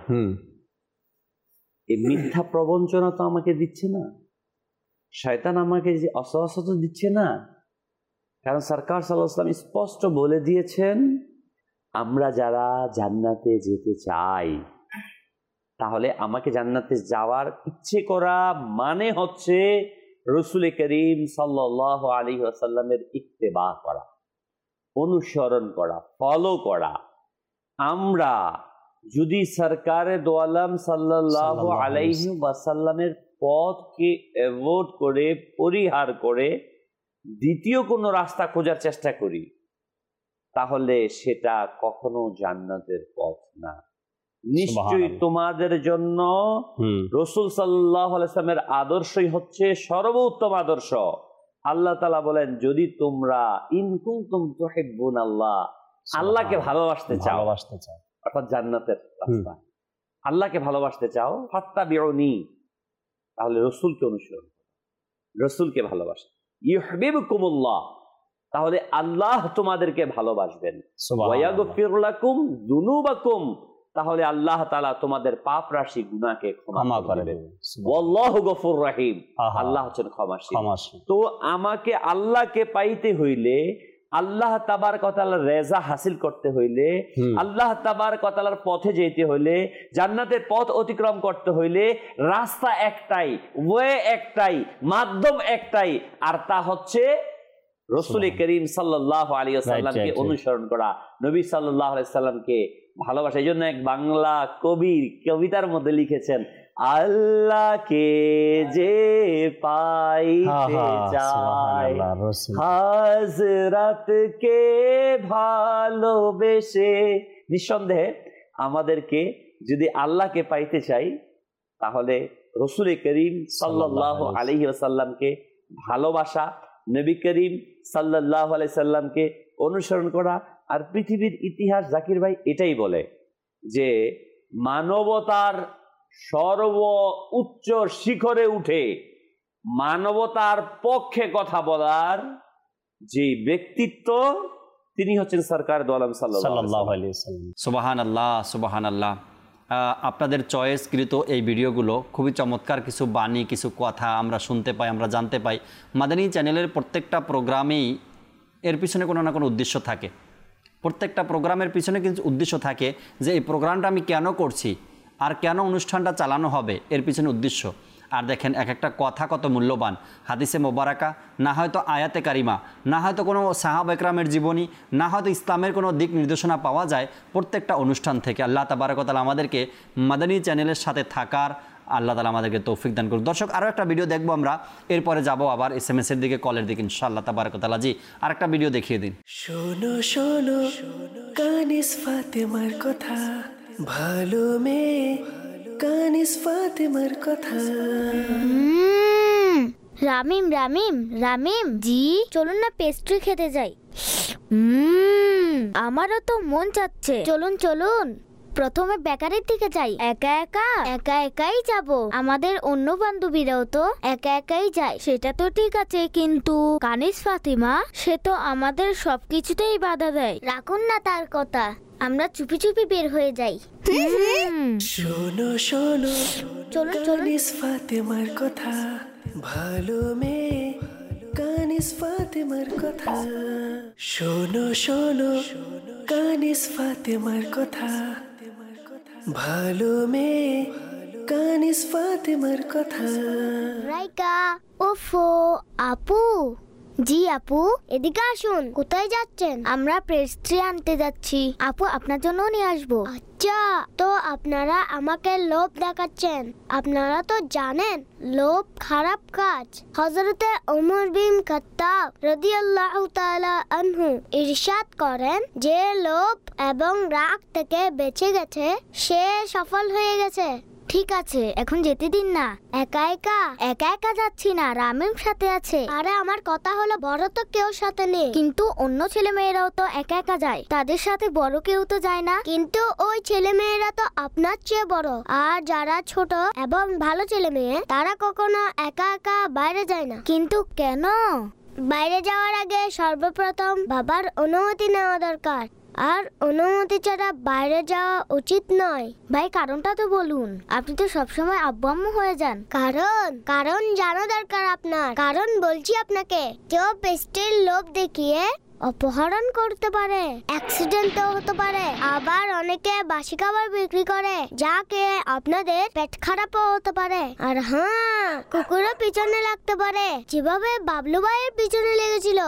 এই মিথ্যা প্রবঞ্চনা তো আমাকে দিচ্ছে না, শয়তান আমাকে যে অসহসত দিচ্ছে না। কারণ সরকার সাল্লাল্লাহু আলাইহি ওয়াসাল্লাম স্পষ্ট বলে দিয়েছেন, আমরা যারা জান্নাতে যেতে চাই, তাহলে আমাকে জান্নাতে যাওয়ার ইচ্ছে করা মানে হচ্ছে রাসূল করিম সাল্লাল্লাহু আলাইহি ওয়াসাল্লামের ইত্তেবা করা, অনুসরণ করা, ফলো করা। আমরা যদি সরকারে দো আলম সাল্লাল্লাহু আলাইহি ওয়াসাল্লামের পথকে অ্যাভয়েড করে, পরিহার করে দ্বিতীয় কোনো রাস্তা খোঁজার চেষ্টা করি, তাহলে সেটা কখনো জান্নাতের পথ না। নিশ্চয়ই তোমাদের জন্য রাসূল সাল্লাল্লাহু আলাইহি ওয়াসাল্লামের আদর্শই হচ্ছে সর্বোত্তম আদর্শ। আল্লাহ তাআলা বলেন, যদি তোমরা ইন কুনতুম তুহিব্বুনাল্লাহ, আল্লাহকে ভালোবাসতে চাও, অর্থাৎ জান্নাতের রাস্তা, আল্লাহকে ভালোবাসতে চাও, ফাত্তাবিউনি, তাহলে রাসূলকে অনুসরণ করো, রাসূলকে ভালোবাসো। ইউহিব্বুকুমুল্লাহ, তাহলে আল্লাহ তোমাদেরকে ভালোবাসবেন। ওয়া ইয়াগফির লাকুম যুনুবাকুম, তাহলে আল্লাহ তাআলা তোমাদের পাপ রাশি গুনাহকে ক্ষমা করে দেবেন। ওয়াল্লাহু গফুর রহিম, আল্লাহ হচ্ছেন ক্ষমাশীল। তো আমাকে আল্লাহকে পাইতে হইলে, আল্লাহ তাবারক ওয়া তাআলার রেজা হাসিল করতে হইলে, আল্লাহ তাবারক ওয়া তাআলার পথে যেতে হইলে, জান্নাতের পথ অতিক্রম করতে হইলে রাস্তা একটাই, ওয়ে একটাই, মাধ্যম একটাই, আর তা হচ্ছে রাসূল করিম সাল্লাল্লাহু আলাইহি ওয়াসাল্লামকে অনুসরণ করা, নবী সাল্লাল্লাহু আলাইহি ওয়াসাল্লামকে ভালোবাসা। এই জন্য এক বাংলা কবি কবিতার মধ্যে লিখেছেন, আল্লাহকে যে পাইতে চায়, হযরতকে ভালোবেসে। নিঃসন্দেহে আমাদেরকে যদি আল্লাহকে পাইতে চাই, তাহলে রাসূল করিম সাল্লাল্লাহু আলাইহি ওয়াসাল্লামকে ভালোবাসা, নবী করিম সাল্লাল্লাহু আলাইহি সাল্লামকে অনুসরণ করা। আর পৃথিবীর ইতিহাস জাকির ভাই এটাই বলে যে মানবতার সর্ব উচ্চ শিখরে উঠে মানবতার পক্ষে কথা বলার যে ব্যক্তিত্ব, তিনি হচ্ছেন সরকার দো আলম সাল্লাল্লাহু আলাইহি ওয়াসাল্লাম। সুবহানাল্লাহ, সুবহানাল্লাহ। আপনাদের চয়েসকৃত এই ভিডিওগুলো খুবই চমৎকার কিছু বাণী, কিছু কথা আমরা শুনতে পাই, আমরা জানতে পাই। মাদানী চ্যানেলের প্রত্যেকটা প্রোগ্রামেই এর পিছনে কোনো না কোনো উদ্দেশ্য থাকে। প্রত্যেকটা প্রোগ্রামের পিছনে কিন্তু উদ্দেশ্য থাকে যে এই প্রোগ্রামটা আমি কেন করছি আর কেন অনুষ্ঠানটা চালানো হবে, এর পিছনে উদ্দেশ্য। আর দেখেন এক একটা কথা কত মূল্যবান। হাদিসে মোবারকা, না হয়তো আয়াতে কারিমা, না হয়তো কোনো সাহাবা একরামের জীবনী, না হয়তো ইসলামের কোনো দিক নির্দেশনা পাওয়া যায় প্রত্যেকটা অনুষ্ঠান থেকে। আল্লাহ তাবারক ওয়া তাআলা আমাদেরকে মাদানী চ্যানেলের সাথে থাকার আল্লাহ তাআলা আমাদেরকে তৌফিক দান করুন। দর্শক, আরও একটা ভিডিও দেখবো আমরা, এরপরে যাব আবার SMS এর দিকে, কলের দিকে ইনশাআল্লাহ তাবারক ওয়া তাআলা। জি, আরেকটা ভিডিও দেখিয়ে দিন। শোনো শোনো কানিস ফাতেমার কথা, ভালো মেয়ে কানিস ফাতেমার কথা। রামিম রামিম রামিম জি, চলুন না পেস্ট্রি খেতে যাই। আমারও তো মন চাচ্ছে, চলুন চলুন। প্রথমে বেকারির দিকে যাই। একা একাই যাব, আমাদের অন্য বান্ধবীরাও তো একা একাই যায়। সেটা তো ঠিক আছে, কিন্তু কানিস ফাতিমা সে তো আমাদের সবকিছুতেই বাধা দেয়। রাখুন না তার কথা, আমরা চুপি চুপি বের হয়ে যাই। শোনো শোনো চলুন কানিস ফাতেমার কথা, ভালো মেয়ে কানিস ফাতেমার কথা। শোনো শোনো কানিস ফাতেমার কথা, ভালো মেয়ে কানিস ফাতেমার কথা। রাইকা, ওফো আপু। জি আপু, এদিকে আসুন। কোথায় যাচ্ছেন? আমরা পেস্ট্রি আনতে যাচ্ছি। আপু, আপনার জন্য নিয়ে আসবো। আচ্ছা, তো আপনারা আমাকে লোভ দেখাচ্ছেন। আপনারা তো জানেন লোভ খারাপ কাজ। হযরতে ওমর বিন খাত্তাব রাদিয়াল্লাহু তাআলা আনহু ইরশাদ করেন, যে লোভ এবং রাগ থেকে বেঁচে গেছে সে সফল হয়ে গেছে। ঠিক আছে, এখন যেতে দিন না। একা একা যাচ্ছি না, রামিম সাথে আছে। আরে আমার কথা হলো, বড় তো কেউ সাথে নেই, কিন্তু অন্য ছেলে মেয়েরাও তো একা একা যায়। তাদের সাথে বড় কেউ তো যায় না, কিন্তু ওই ছেলে মেয়েরা তো আপনার চেয়ে বড়। আর যারা ছোট এবং ভালো ছেলে মেয়ে, তারা কখনো একা একা বাইরে যায় না। কিন্তু কেন? বাইরে যাওয়ার আগে সর্বপ্রথম বাবার অনুমতি নেওয়া দরকার, আর অনুমতি ছাড়া বাইরে যাওয়া উচিত নয়। ভাই, কারণটা তো বলুন। আপনি তো সবসময় আব্বু আম্মু হয়ে যান। কারণ জানা দরকার আপনার। কারণ বলছি আপনাকে, কেউ পেস্টের লোভ দেখিয়ে অপহরণ করতে পারে, অ্যাক্সিডেন্টও হতে পারে। আবার অনেকে বাসি খাবার বিক্রি করে, যা খেয়ে আপনাদের পেট খারাপও হতে পারে। আর হ্যাঁ, কুকুরের পিছনে লাগতে পারে, যেভাবে বাবলু ভাইয়ের পিছনে লেগেছিল।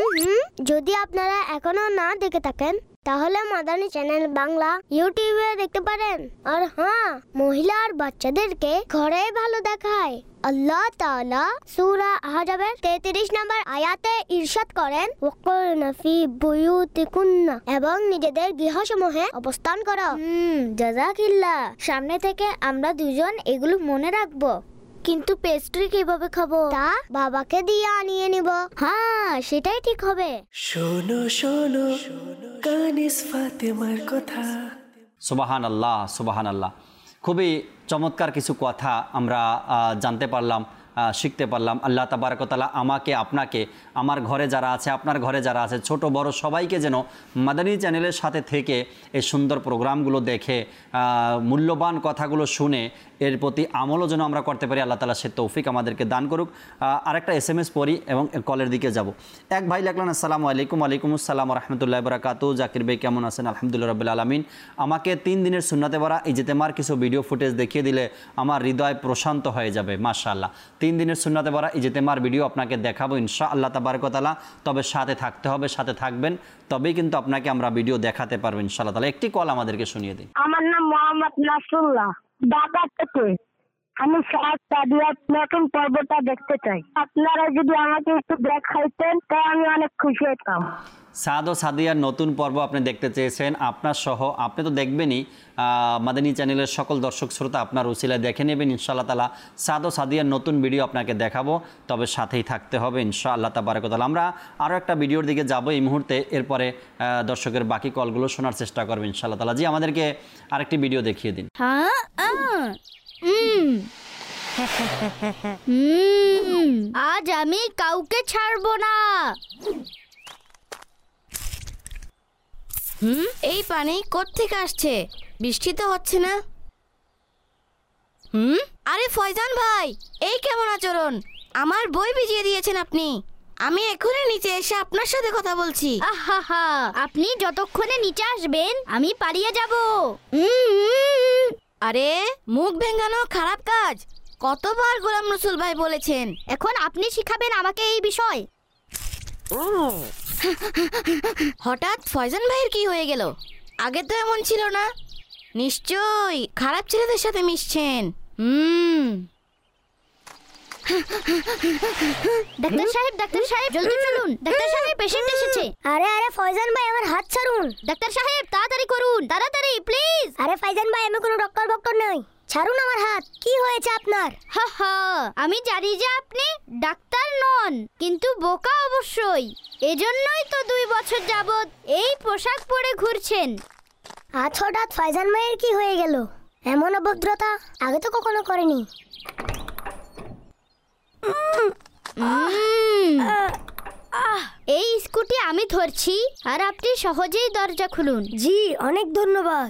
যদি আপনারা এখনো না দেখে থাকেন, তাহলে মাদানী চ্যানেল বাংলা ইউটিউবে দেখতে পারেন। আর হ্যাঁ, মহিলা আর বাচ্চাদেরকে ঘরে ভালো দেখায়। আল্লাহ তাআলা সূরা আহজাবের 33 নম্বর আয়াতে ইরশাদ করেন, ওয়াকুরনা ফি বুয়ুতিকুন্না, এবং নিজেদের গৃহসমূহে অবস্থান করো। জাযাকিল্লাহ। সামনে থেকে আমরা দুজন এগুলো মনে রাখবো। কিন্তু পেস্ট্রি কিভাবে খাবো? তা বাবাকে দিয়ে আনিয়ে নিব। হ্যাঁ, সেটাই ঠিক হবে। শোনো শোনো কানিস ফাতেমার কথা। সুবহানাল্লাহ, সুবহানাল্লাহ। খুবই চমৎকার কিছু কথা আমরা জানতে পারলাম, শিখতে পারলাম। আল্লাহ তাবারক ওয়া তাআলা আমাকে, আপনাকে, আমার ঘরে যারা আছে, আপনার ঘরে যারা আছে, ছোট বড় সবাইকে যেন মাদানী চ্যানেলের সাথে থেকে এই সুন্দর প্রোগ্রামগুলো দেখে, মূল্যবান কথাগুলো শুনে এর প্রতি আমলও যেন আমরা করতে পারি। আল্লাহ তাআলা সে তৌফিক আমাদেরকে দান করুক। আরেকটা SMS পড়ি এবং কলের দিকে যাব। এক ভাই লিখলেন, আসসালামু আলাইকুম। ওয়ালাইকুম আসসালাম ওয়া রাহমাতুল্লাহি ওয়া বারাকাতুহু। জাকির ভাই কেমন আছেন? আলহামদুলিল্লাহ রাব্বিল আলামিন। আমাকে 3 দিনের সুন্নাতে ভরা ইজতেমার কিছু ভিডিও ফুটেজ দেখিয়ে দিলে আমার হৃদয় প্রশান্ত হয়ে যাবে। মাশাআল্লাহ। 3 দিনের সুন্নাতে ভরা ইজতেমার ভিডিও আপনাকে দেখাবো ইনশাআল্লাহ তাবারক ওয়া তাআলা। তবে সাথে থাকতে হবে, সাথে থাকবেন, তবেই কিন্তু আপনাকে আমরা ভিডিও দেখাতে পারবো ইনশাআল্লাহ তাআলা। একটি কল আমাদেরকে শুনিয়ে দিন। আমার নাম মোহাম্মদ নাসরুল্লাহ, ঢাকা থেকে। আমি সাদিয়ার নতুন পর্বটা দেখতে চাই। আপনারা যদি আমাকে একটু দেখাইতেন তাহলে আমি অনেক খুশি হতাম। সাদ ও সাদিয়ার নতুন পর্ব আপনি দেখতে চেয়েছেন, আপনার সহ আপনি তো দেখবেনই, মাদানী চ্যানেলের সকল দর্শক শ্রোতা আপনার উসিলায় দেখে নেবেন ইনশাআল্লাহ তাআলা। সাদ ও সাদিয়ার নতুন ভিডিও আপনাকে দেখাবো, তবে সাথেই থাকতে হবে ইনশাআল্লাহ তাবারক ওয়া তাআলা। আমরা আরও একটা ভিডিওর দিকে যাব এই মুহূর্তে, এরপরে দর্শকের বাকি কলগুলো শোনার চেষ্টা করবেন ইনশাআল্লাহ তাআলা। জি, আমাদেরকে আরেকটি ভিডিও দেখিয়ে দিন। আজ আমি কাউকে ছাড়বো না। এই পানি কোত্থেকে আসছে? বৃষ্টি তো হচ্ছে না। আরে ফয়জান ভাই, এই কেমন আচরণ? আমার বই ভিজিয়ে দিয়েছেন আপনি। আমি এখনই নিচে এসে আপনার সাথে কথা বলছি। আহা, আপনি যতক্ষণে নিচে আসবেন আমি পালিয়ে যাব। আরে মুখ ভেঙানো খারাপ কাজ, কতবার গোলাম রসুল ভাই বলেছেন। এখন আপনি শিখাবেন আমাকে এই বিষয়। হঠাৎ ফয়জান ভাইয়ের কি হয়ে গেল? আগে তো এমন ছিল না। নিশ্চয়ই খারাপ ছেলেদের সাথে মিশছেন। ডাক্তার সাহেব জলদি চলুন। ডাক্তার সাহেব, পেশেন্ট এসেছে। আরে ফয়জান ভাই, আমার হাত ছাড়ুন। ডাক্তার সাহেব তাড়াতাড়ি করুন, তাড়াতাড়ি প্লিজ। আরে ফয়জান ভাই, আমি কোনো ডক্টর নই। ছাড়ুন আমার হাত। কি হয়েছে আপনার? আমি জানি যে আপনি ডাক্তার নন, কিন্তু বোকা অবশ্যই। এজন্যই তো 2 বছর যাবত এই পোশাক পরে ঘুরছেন। আজ হঠাৎ ফয়জান ভাইয়ের কি হয়ে গেল? এমন অভদ্রতা আগে তো কখনো করেনি। এই স্কুটি আমি ধরছি, আর আপনি সহজেই দরজা খুলুন। জি, অনেক ধন্যবাদ।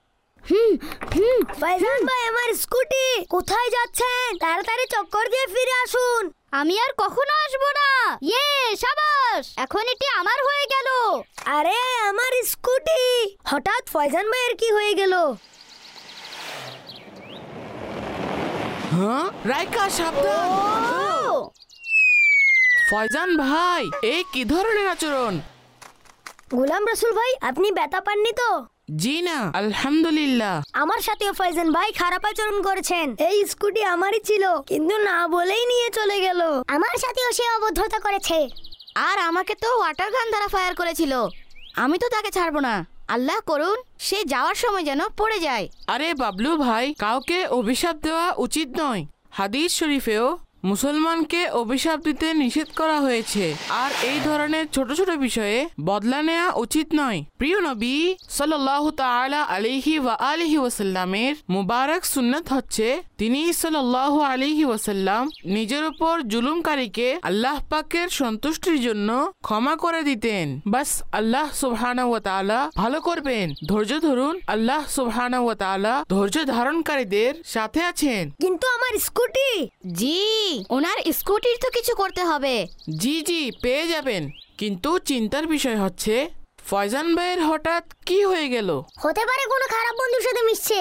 ফয়জান ভাই, আমার স্কুটি। কোথায় যাচ্ছেন? তাড়াতাড়ি চক্কর দিয়ে ফিরে আসুন। আমি আর কখনো আসবো না। শাবাশ, এখন এটি আমার হয়ে গেল। আরে আমার স্কুটি। হঠাৎ ফয়জান ভাইয়ের কি হয়ে গেল? রাইকা সাবধান। ফয়জান ভাই, এই কি ধরনের আচরণ? গোলাম রসুল ভাই, আপনি ব্যথা পাননি তো? জি না, আলহামদুলিল্লাহ। আমার সাথেও ফয়জান ভাই খারাপ আচরণ করেছেন। এই স্কুটি আমারই ছিল, কিন্তু না বলেই নিয়ে চলে গেল। আমার সাথেও সে অভদ্রতা করেছে। আর আমাকে তো ওয়াটার গান দ্বারা ফায়ার করেছিল। আমি তো তাকে ছাড়বো না। আল্লাহ করুন সে যাওয়ার সময় যেন পড়ে যায়। আরে বাবলু ভাই, কাউকে অভিশাপ দেওয়া উচিত নয়। হাদিস শরীফেও মুসলমানকে অভিশাপ দিতে নিষেধ করা হয়েছে। আর এই ধরনের ছোট ছোট বিষয়ে বদলা নেওয়া উচিত নয়। প্রিয় নবী সাল্লাল্লাহু তাআলা আলাইহি ওয়া আলিহি ওয়াসাল্লামের মুবারক সুন্নাত হচ্ছে তিনি সাল্লাল্লাহু আলাইহি ওয়াসাল্লাম নিজের উপর জুলুমকারীকে আল্লাহ পাকের সন্তুষ্টির জন্য ক্ষমা করে দিতেন। বাস আল্লাহ সুবহানাহু ওয়া তাআলা ভালো করবেন। ধৈর্য ধরুন, আল্লাহ সুবহানাহু ওয়া তাআলা ধৈর্য ধারণকারীদের সাথে আছেন। কিন্তু আমার স্কুটি। জি, ওনার স্কুটির তো কিছু করতে হবে। জি পেয়ে যাবেন, কিন্তু চিন্তার বিষয় হচ্ছে ফয়জান ভাইয়ের হঠাৎ কি হয়ে গেল? হতে পারে কোনো খারাপ বন্ধুর সাথে মিশছে।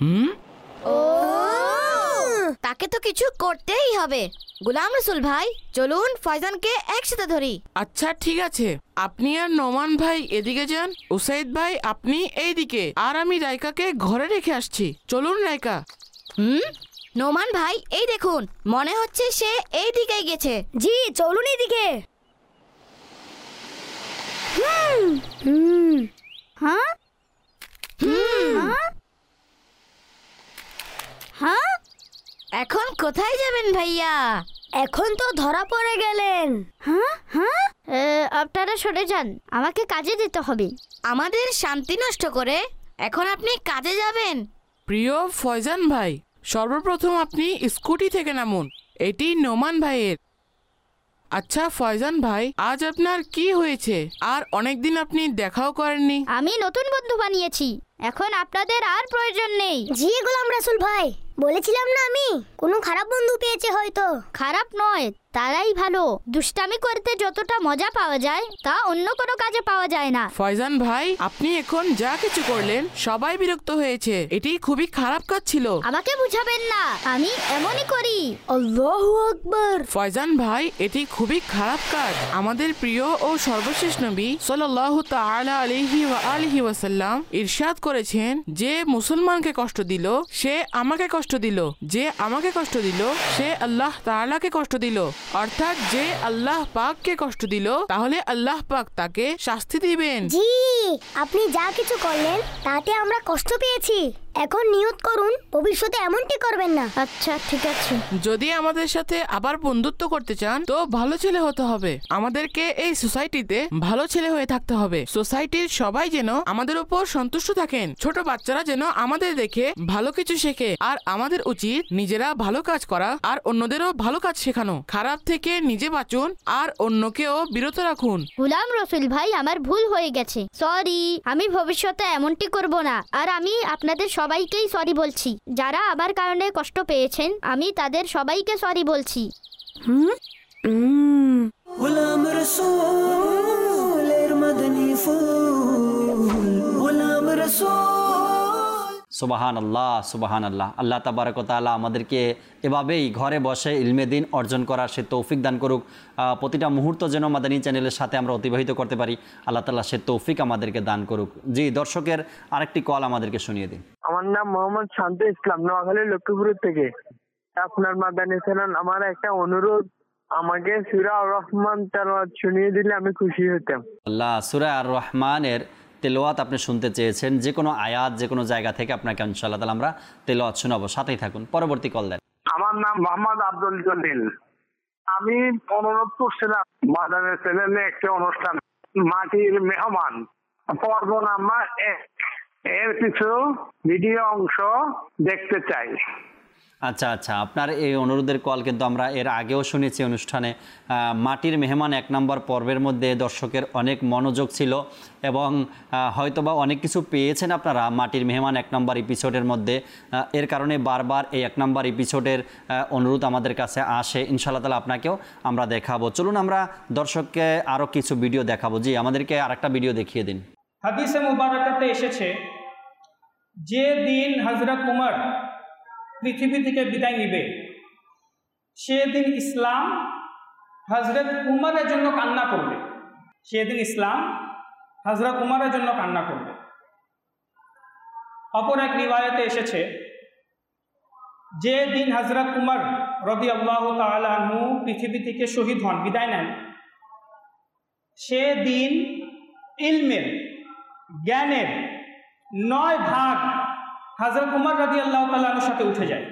তাকে তো কিছু করতেই হবে। গোলাম রসুল ভাই, চলুন ফয়জানকে একসাথে ধরি। আচ্ছা ঠিক আছে, আপনি আর নোমান ভাই এদিকে যান, উসাইদ ভাই আপনি এইদিকে, আর আমি রাইকাকে ঘরে রেখে আসছি। চলুন রাইকা। নোমান ভাই, এই দেখুন, মনে হচ্ছে সে এই দিকেই গেছে। জি, চলুন এদিকে। এখন কোথায় যাবেন ভাইয়া? এখন তো ধরা পড়ে গেলেন। আপনারা সরে যান, আমাকে কাজে যেতে হবে। আমাদের শান্তি নষ্ট করে এখন আপনি কাজে যাবেন? প্রিয় ফয়জান ভাই, সর্বপ্রথম আপনি স্কুটি থেকে নামুন। এটি নোমান ভাইয়ের। আচ্ছা ফয়জান ভাই, আজ আপনার কি হয়েছে? আর অনেকদিন আপনি দেখাও করেননি। আমি নতুন বন্ধু বানিয়েছি, এখন আপনাদের আর প্রয়োজন নেই। জি গোলাম রাসূল ভাই, বলেছিলাম না আমি কোনো খারাপ বন্ধু পেয়েছে হয়তো। খারাপ নয়, তারাই ভালো। দুষ্টামি করতে যতটা মজা পাওয়া যায় তা অন্য কোনো কাজে পাওয়া যায় না। ফয়জান ভাই, আপনি এখন যা কিছু করলেন সবাই বিরক্ত হয়েছে। এটি খুবই খারাপ কাজ ছিল। আমাকে বুঝাবেন না, আমি এমনই করি। আল্লাহু আকবার। ফয়জান ভাই, এটি খুবই খারাপ কাজ। আমাদের প্রিয় ও সর্বশেষ নবী সাল্লাল্লাহু তাআলা আলাইহি ওয়া আলিহি ওয়াসাল্লাম ইরশাদ করেছেন, যে মুসলমানকে কষ্ট দিল সে আমাকে কষ্ট দিল, যে আমাকে কষ্ট দিল সে আল্লাহ তাআলাকে কষ্ট দিল। অর্থাৎ যে আল্লাহ পাককে কষ্ট দিল তাহলে আল্লাহ পাক তাকে শাস্তি দিবেন। জি, আপনি যা কিছু করলেন তাতে আমরা কষ্ট পেয়েছি। এখন নিয়ত করুন ভবিষ্যতে এমনটি করবেন না। আচ্ছা ঠিক আছে। যদি আমাদের সাথে আবার বন্ধুত্ব করতে চান তো ভালো ছেলে হতে হবে। আমাদেরকে এই সোসাইটিতে ভালো ছেলে হয়ে থাকতে হবে। সোসাইটির সবাই যেন আমাদের উপর সন্তুষ্ট থাকেন। ছোট বাচ্চারা যেন আমাদের দেখে ভালো কিছু শেখে। আর আমাদের উচিত নিজেরা ভালো কাজ করা আর অন্যদেরও ভালো কাজ শেখানো। খারাপ থেকে নিজে বাঁচুন আর অন্যকেও বিরত রাখুন। গুলাম রসুল ভাই, আমার ভুল হয়ে গেছে, সরি। আমি ভবিষ্যতে এমনটি করব না। আর আমি আপনাদের সবাইকেই সরি বলছি। যারা আমার কারণে কষ্ট পেয়েছেন আমি তাদের সবাইকে সরি বলছি। গোলাম রসুলের মদনী ফুল, গোলাম রসুল। সুবাহান আল্লাহ, সুবাহান আল্লাহ। আল্লাহ তাবারক ওয়া তাআলা আমাদেরকে এভাবেই ঘরে বসে ইলমে দিন অর্জন করার সে তৌফিক দান করুক। প্রতিটা মুহূর্ত যেন মাদানী চ্যানেলের সাথে আমরা অতিবাহিত করতে পারি, আল্লাহ তাআলা সে তৌফিক আমাদেরকে দান করুক। জি, দর্শকের আরেকটি কল আমাদেরকে শুনিয়ে দিন। আমার নাম মোহাম্মদ শান্ত ইসলাম, নোয়াখালী লক্ষ্মীপুর থেকে। আপনার মাদানী চ্যানেল, আমার একটা অনুরোধ, আমাকে সূরা আর রহমান তেলাওয়াত শুনিয়ে দিলে আমি খুশি হতাম। আল্লাহ, সূরা আর রহমানের তেলাওয়াত আপনি শুনতে চেয়েছেন, যে কোনো আয়াত যে কোনো জায়গা থেকে আপনাকে ইনশাআল্লাহ তাআলা আমরা তেলাওয়াত শোনাবো, সাথেই থাকুন। পরবর্তী কল দেন। আমার নাম মোহাম্মদ আব্দুল জলিল। আমি অনুরোধ করছিলাম মাদানী চ্যানেলে একটা অনুষ্ঠান মাটির মেহমান পর্ব নাম্বার 1 এর কিছু ভিডিও অংশ দেখতে চাই। আচ্ছা আচ্ছা, আপনার এই অনুরোধের কল কিন্তু আমরা এর আগেও শুনেছি অনুষ্ঠানে। মাটির মেহমান 1 নম্বর পর্বের মধ্যে দর্শকের অনেক মনোযোগ ছিল এবং হয়তোবা অনেক কিছু পেয়েছেন আপনারা মাটির মেহমান 1 নম্বর এপিসোডের মধ্যে। এর কারণে বারবার এই 1 নম্বর এপিসোডের অনুরোধ আমাদের কাছে আসে। ইনশাআল্লাহ তাআলা আপনাকেও আমরা দেখাবো। চলুন আমরা দর্শককে আরও কিছু ভিডিও দেখাবো। জি, আমাদেরকে আরেকটা ভিডিও দেখিয়ে দিন। হাদিসে মুবারাকাতে এসেছে, যে দিন হযরত উমর পৃথিবী থেকে বিদায় নিবে সেদিন ইসলাম হযরত উমরের জন্য কান্না করবে। সেদিন ইসলাম হযরত উমরের জন্য কান্না করবে। অপর এক রিওয়ায়াতে এসেছে, যে দিন হযরত উমর রাদিয়াল্লাহু তাআলা আনহু পৃথিবী থেকে শহীদ হন, বিদায় নেন, সেদিন ইলমের, জ্ঞানের 9 ভাগ হযরত উমর রাদিয়াল্লাহু তাআলা আনহুর সাথে উঠে যায়।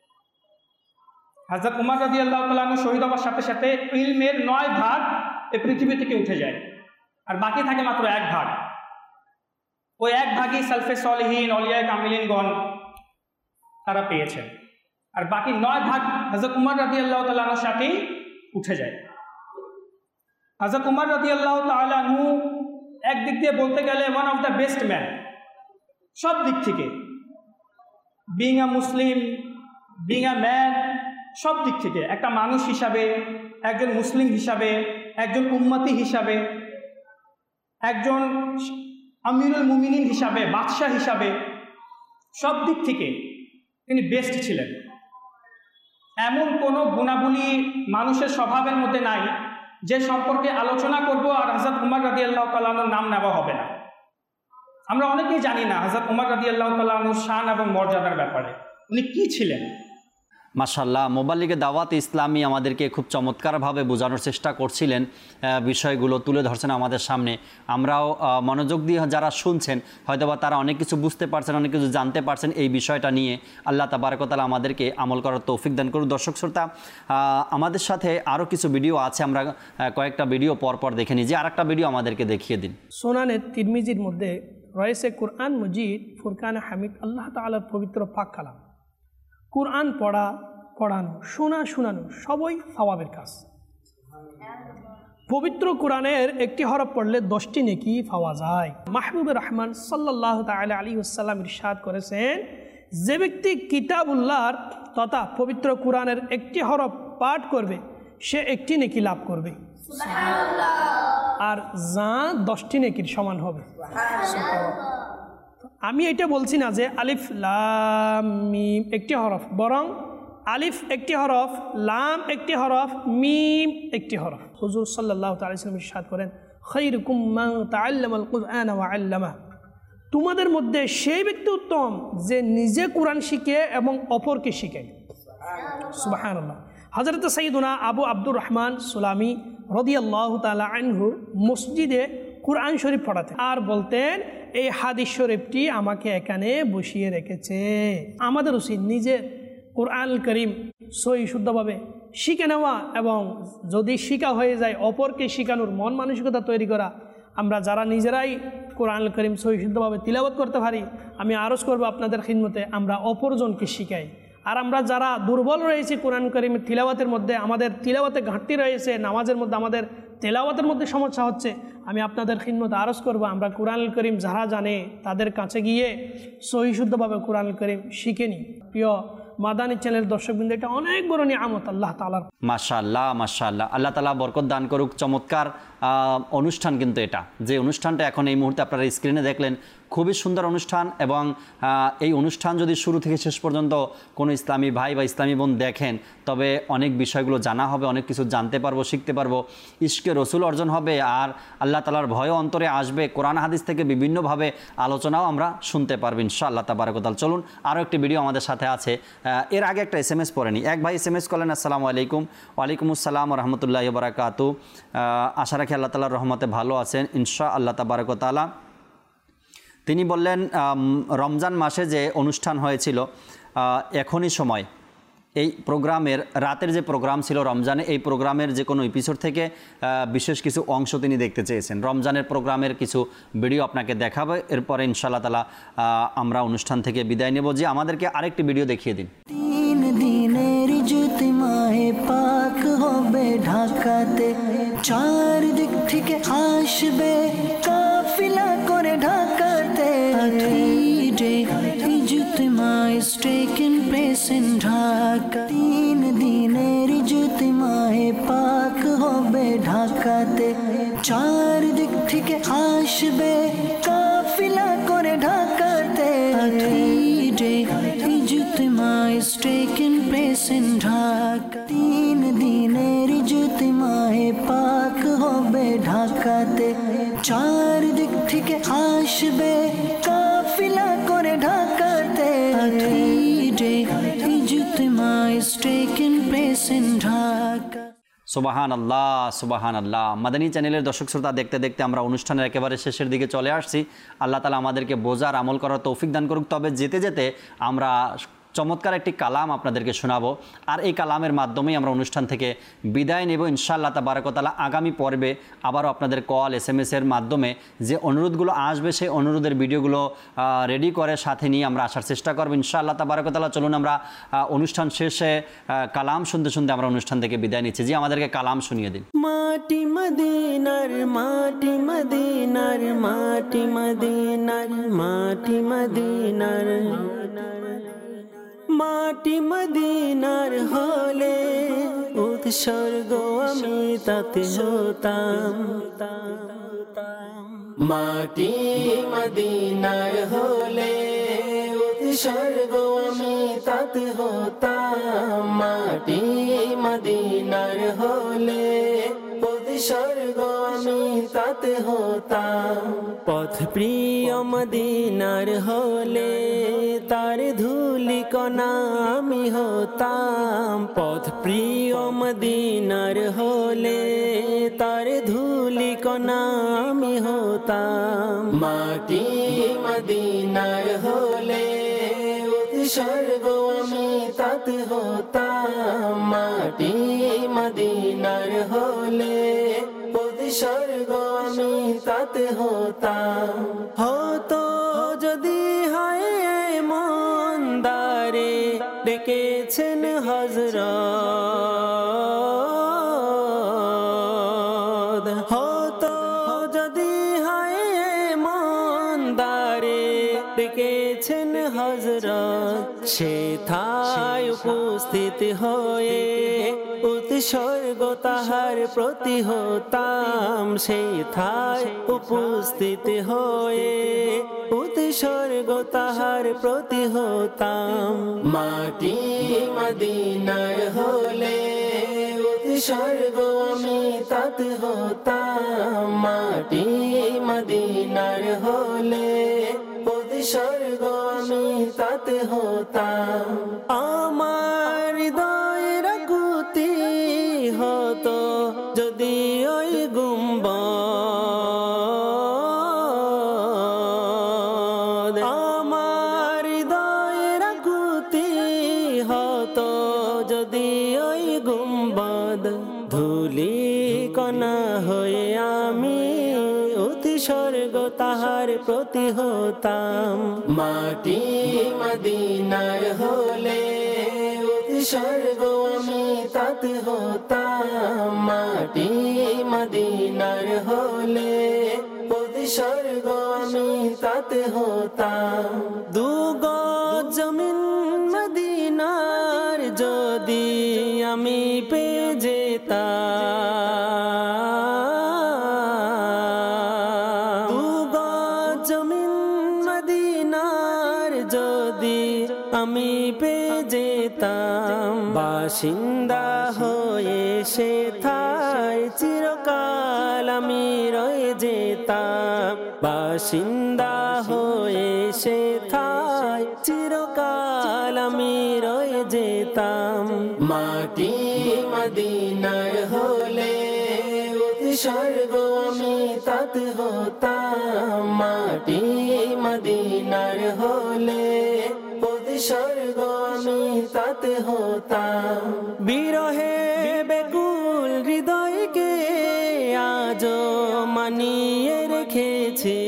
হযরত উমর রাদিয়াল্লাহু তাআলা আনহু শহীদ হওয়ার সাথে সাথে ইলমের 9 ভাগ এই পৃথিবী থেকে উঠে যায়, আর বাকি থাকে মাত্র 1 ভাগ। ওই 1 ভাগই সালফে সলিহিন, আউলিয়া কামিলিনগণ তারা পেয়েছেন, আর বাকি 9 ভাগ হযরত উমর রাদিয়াল্লাহু তাআলা আনহুর সাথেই উঠে যায়। হযরত উমর রাদিয়াল্লাহু তাআলা আনহু একদিক দিয়ে বলতে গেলে one of the best man, সব দিক থেকে, being a Muslim, being a man, সব দিক থেকে একটা মানুষ হিসাবে, একজন মুসলিম হিসাবে, একজন উম্মতি হিসাবে, একজন আমিরুল মুমিনিন হিসাবে, বাদশাহ হিসাবে, সব দিক থেকে তিনি বেস্ট ছিলেন। এমন কোনো গুণাবলী মানুষের স্বভাবের মধ্যে নাই যে সম্পর্কে আলোচনা করব আর হযরত উমর রাদিয়াল্লাহু তাআলা আনহুর নাম নেওয়া হবে না। আমরা অনেকেই জানি না হযরত উমর রাদিয়াল্লাহু তাআলা আনহুর শান এবং মর্যাদার ব্যাপারে, উনি কি ছিলেন। মাশাআল্লাহ, মোবাল্লিগে দাওয়াত ইসলামী আমাদেরকে খুব চমৎকারভাবে বোঝানোর চেষ্টা করছিলেন, বিষয়গুলো তুলে ধরছেন আমাদের সামনে। আমরাও মনোযোগ দিয়ে যারা শুনছেন হয়তোবা তারা অনেক কিছু বুঝতে পারছেন, অনেক কিছু জানতে পারছেন এই বিষয়টা নিয়ে। আল্লাহ তাবারক ওয়া তাআলা আমাদেরকে আমল করার তৌফিক দান করুন। দর্শক শ্রোতা, আমাদের সাথে আরও কিছু ভিডিও আছে, আমরা কয়েকটা ভিডিও পরপর দেখে নিই। যে আরেকটা ভিডিও আমাদেরকে দেখিয়ে দিন। সুনানে তিরমিজির মধ্যে রয়েছে কুরআন মজিদ ফুরকান হামিদ, আল্লাহ তাআলার পবিত্র পাক কালাম। কুরআন পড়া, পড়ানো, শোনানো সবই সওয়াবের কাজ। পবিত্র কুরআনের একটি হরফ পড়লে 10টি নেকি পাওয়া যায়। মাহবুবুর রহমান সাল্লাল্লাহু তাআলা আলাইহি ওয়াসাল্লাম ইরশাদ করেছেন, যে ব্যক্তি কিতাবুল্লাহর তথা পবিত্র কুরআনের একটি হরফ পাঠ করবে সে একটি নেকি লাভ করবে, আর যা 10টি নেকির সমান হবে। আমি এটা বলছি না যে আলিফ লাম মিম একটি হরফ, বরং আলিফ একটি হরফ, লাম একটি হরফ, মিম একটি হরফ। হুজুর সাল্লাল্লাহু তাআলা আলাইহি ওয়াসাল্লাম ইরশাদ করেন, খায়রুকুম মান তাআল্লামাল কুরআন ওয়া আল্লামা, তোমাদের মধ্যে সেই ব্যক্তি উত্তম যে নিজে কোরআন শিখে এবং অপরকে শিখায়। সুবহানাল্লাহ। হযরত সাইয়্যিদুনা আবু আব্দুর রহমান সুলামি রাদিয়াল্লাহু তাআলা আনহু মসজিদে কুরআন শরীফ পড়াতেন আর বলতেন এই হাদিস শরীফটি আমাকে এখানে বসিয়ে রেখেছে। আমাদের উচিত নিজের কুরআন করিম সহি শুদ্ধভাবে শিখে নেওয়া এবং যদি শিখা হয়ে যায় অপরকে শিখানোর মন মানসিকতা তৈরি করা। আমরা যারা নিজেরাই কোরআন করিম সহি শুদ্ধভাবে তিলাওয়াত করতে পারি, আমি আরজ করব আপনাদের খিদমতে আমরা অপরজনকে শিখাই। আর আমরা যারা দুর্বল রয়েছি কোরআন করিমের তিলাওয়াতের মধ্যে, আমাদের তিলাওয়াতে ঘাটতি রয়েছে, নামাজের মধ্যে আমাদের তেলাওয়াতের মধ্যে সমস্যা হচ্ছে, আমি আপনাদের খিদমতে আরজ করব আমরা কোরআন করিম যারা জানে তাদের কাছে গিয়ে সহি শুদ্ধভাবে কোরআন করিম শিখে নিই। প্রিয় মাদানী চ্যানেল দর্শকবৃন্দ, এটা অনেক বড় নিয়ামত আল্লাহ তাআলার। মাশাআল্লাহ মাশাআল্লাহ, আল্লাহ তাআলা বরকত দান করুক। চমৎকার অনুষ্ঠান কিন্তু এটা, যে অনুষ্ঠানটা এখন এই মুহূর্তে আপনারা স্ক্রিনে দেখলেন, খুবই সুন্দর অনুষ্ঠান। এবং এই অনুষ্ঠান যদি শুরু থেকে শেষ পর্যন্ত কোনো ইসলামী ভাই বা ইসলামী বোন দেখেন, তবে অনেক বিষয়গুলো জানা হবে, অনেক কিছু জানতে পারবো, শিখতে পারবো, ইশকে রসুল অর্জন হবে, আর আল্লাহ তাআলার ভয় অন্তরে আসবে। কোরআন হাদিস থেকে বিভিন্নভাবে আলোচনাও আমরা শুনতে পারবো ইনশাআল্লাহ তাবারাক ওয়া তাআলা। চলুন আরও একটি ভিডিও আমাদের সাথে আছে। এর আগে একটা SMS পড়ে নিই। এক ভাই SMS করলেন, আসসালামু আলাইকুম। ওয়ালাইকুম আসসালাম ওয়া রাহমাতুল্লাহি ওয়া বারাকাতুহু। আশা রাখি আল্লাহ তাআলার রহমতে ভালো আছেন ইনশাআল্লাহ তাবারাক ওয়া তাআলা। তিনি বললেন, রমজান মাসে যে অনুষ্ঠান হয়েছিল এখনই সময়, এই প্রোগ্রামের রাতের যে প্রোগ্রাম ছিল রমজানে, এই প্রোগ্রামের যে কোনো এপিসোড থেকে বিশেষ কিছু অংশ তিনি দেখতে চেয়েছেন। রমজানের প্রোগ্রামের কিছু ভিডিও আপনাকে দেখাবে, এরপরে ইনশাআল্লাহ তাআলা আমরা অনুষ্ঠান থেকে বিদায় নেব। যে আমাদেরকে আরেকটি ভিডিও দেখিয়ে দিন। 3 দিনের ইজতিমায়ে পাক হবে ঢাকাতে, 4 দিক থেকে আসবে কাফিলা করে ঢাকাতে। 3-day Ijtema is taking place in Dhaka, 3 দিনের ইজতিমায়ে পাক হবে ঢাকাতে, 4 দিক থেকে আসবে কাফিলা করে ঢাকাতে। 3-day Ijtema is taking place in Dhaka, 3 দিনের ইজতিমায়ে পাক হবে ঢাকাতে, 4 দিক থেকে আসবে কাফিলা করে ঢাকাতে। 3-day Ijtema is taking place in Dhaka। সুবাহান আল্লাহ সুবাহান আল্লাহ। মাদানী চ্যানেলের দর্শক শ্রোতা, দেখতে দেখতে আমরা অনুষ্ঠানের একেবারে শেষের দিকে চলে আসছি। আল্লাহ তাআলা আমাদেরকে বোঝার আমল করার তৌফিক দান করুক। তবে যেতে যেতে আমরা চমৎকার একটি কালাম আপনাদেরকে শোনাবো, আর এই কালামের মাধ্যমেই আমরা অনুষ্ঠান থেকে বিদায় নেব ইনশাআল্লাহ তাবারাক ওয়া তাআলা। আগামী পর্বে আবারও আপনাদের কল SMS এর মাধ্যমে যে অনুরোধগুলো আসবে, সেই অনুরোধের ভিডিওগুলো রেডি করে সাথে নিয়ে আমরা আসার চেষ্টা করবো ইনশাআল্লাহ তাবারাক ওয়া তাআলা। চলুন আমরা অনুষ্ঠান শেষে কালাম শুনতে শুনতে আমরা অনুষ্ঠান থেকে বিদায় নিচ্ছি। জি আমাদেরকে কালাম শুনিয়ে দিন। মাটি মদিনার মাটি মদিনার মাটি মদিনার মাটি মদিনার মাটি মদিনার হলে উৎসর্গ আমি তাতে হতাম। মাটি মদিনার হলে উৎসর্গ আমি তাতে হতাম। মাটি মদিনার হলে উৎসর্গ আমি তাতে হতাম। পথ প্রিয় মদিনার হলে তার ধুলি কণা আমি হতাম। পথ প্রিয় মদিনার হলে তার ধুলি কণা আমি হতাম। মাটি মদিনার হলে উৎসর্গ আমি তাতে হতাম। মাটি মদিনার হলে উৎসর্গ আমি তাতে হতাম। হতো যদি হয় মন্দারে ডেকেছেন হযরত, হতো যদি হয় মন্দারে ডেকেছেন হযরত, সেথায় উপস্থিত হয়ে উৎসর্গ তাহার প্রতি হতাম। সেথায় উপস্থিত হয়ে উৎসর্গ তাহার প্রতি হতাম। মাটি মদিনার হলে উৎসর্গ আমি তাতে হতাম। মাটি মদিনার হলে উৎসর্গ আমি তাতে হতাম। আমার হৃদয়ের আকুতি হতো যদি ওই গুম্বদ, ধুলি কণা হয়ে আমি অতি স্বর্গ তাহার প্রতি হতাম। মাটি মদিনার হলে অতি স্বর্গ আমি তাতে হতাম। মাটি মদিনার হলে অতি স্বর্গ আমি তাতে হতাম। দু গজ জমিন মদিনার যদি আমি পেয়ে যেতাম, দু গজ জমিন মদিনার যদি আমি পেয়ে যেতাম, বাসিন্দা হয়ে সেথায় চিরকাল আমি রয়ে যেতাম। বাসিন্দা হয়ে সেথায় চিরকাল আমি রয়ে যেতাম। মাটি মদিনার হলে অতি স্বর্গ আমি তাতে হতাম। মাটি মদিনার হলে অতি স্বর্গ আমি তাতে হতাম। বিরহে বেকুল হৃদয়কে আজও মানিয়ে রেখেছে,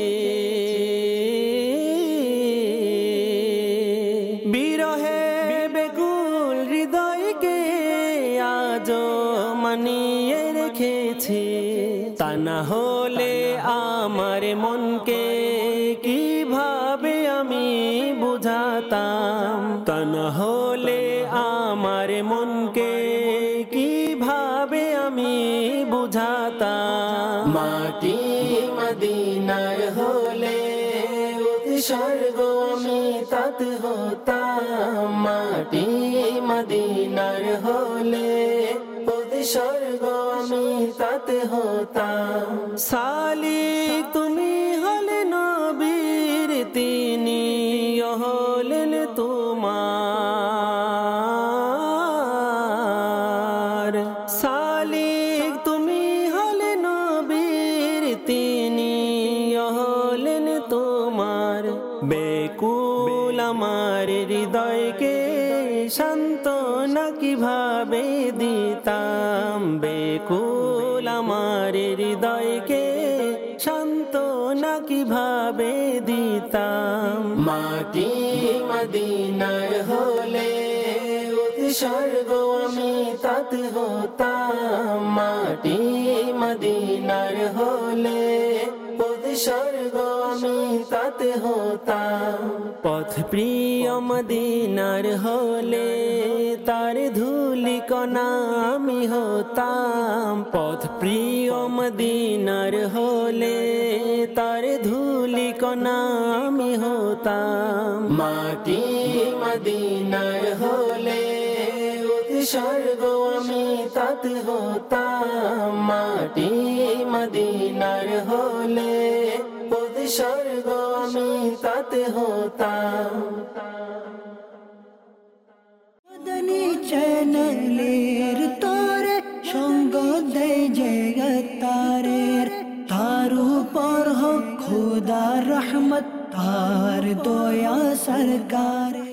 বিরহে বেকুল হৃদয়কে আজও মানিয়ে রেখেছে। তা না হলে আমার মনকে কিভাবে আমি বুঝাতাম, তা না হলে আমার মনকে কিভাবে আমি বুঝাতাম। মাটি মদিনার হলে অতি স্বর্গ আমি তাতে হতাম। মাটি মদিনার হলে অতি স্বর্গ আমি তাতে হতাম। সালিক তুমি হলে নবীর তিনি হলেন তোমার। সালিক তুমি হলে নবীর তিনি হলেন তোমার। বেকুল আমার হৃদয়কে সান্ত্বনা কিভাবে দিতাম, বেকুল আমার হৃদয়কে সান্ত্বনা কিভাবে দিতাম। মাটি মদিনার হলে অতি স্বর্গ আমি তাতে হতাম। মাটি মদিনার হলে অতি স্বর্গ আমি তাতে হতাম। পথ প্রিয় মদিনার হলে তার ধুলি কণা আমি হতাম। পথ প্রিয় মদিনার হলে তার ধুলি কণা আমি হতাম। মাটি মদিনার হলে অতি স্বর্গ আমি তাতে হতাম। মাটি মদিনার হলে অতি স্বর্গ আমি তাতে হতাম। মদনী চ্যানেলের তোরে সঙ্গ দেয় যে তারের, তার উপর হোক খোদার রহমত, তার দয়া সরকারে।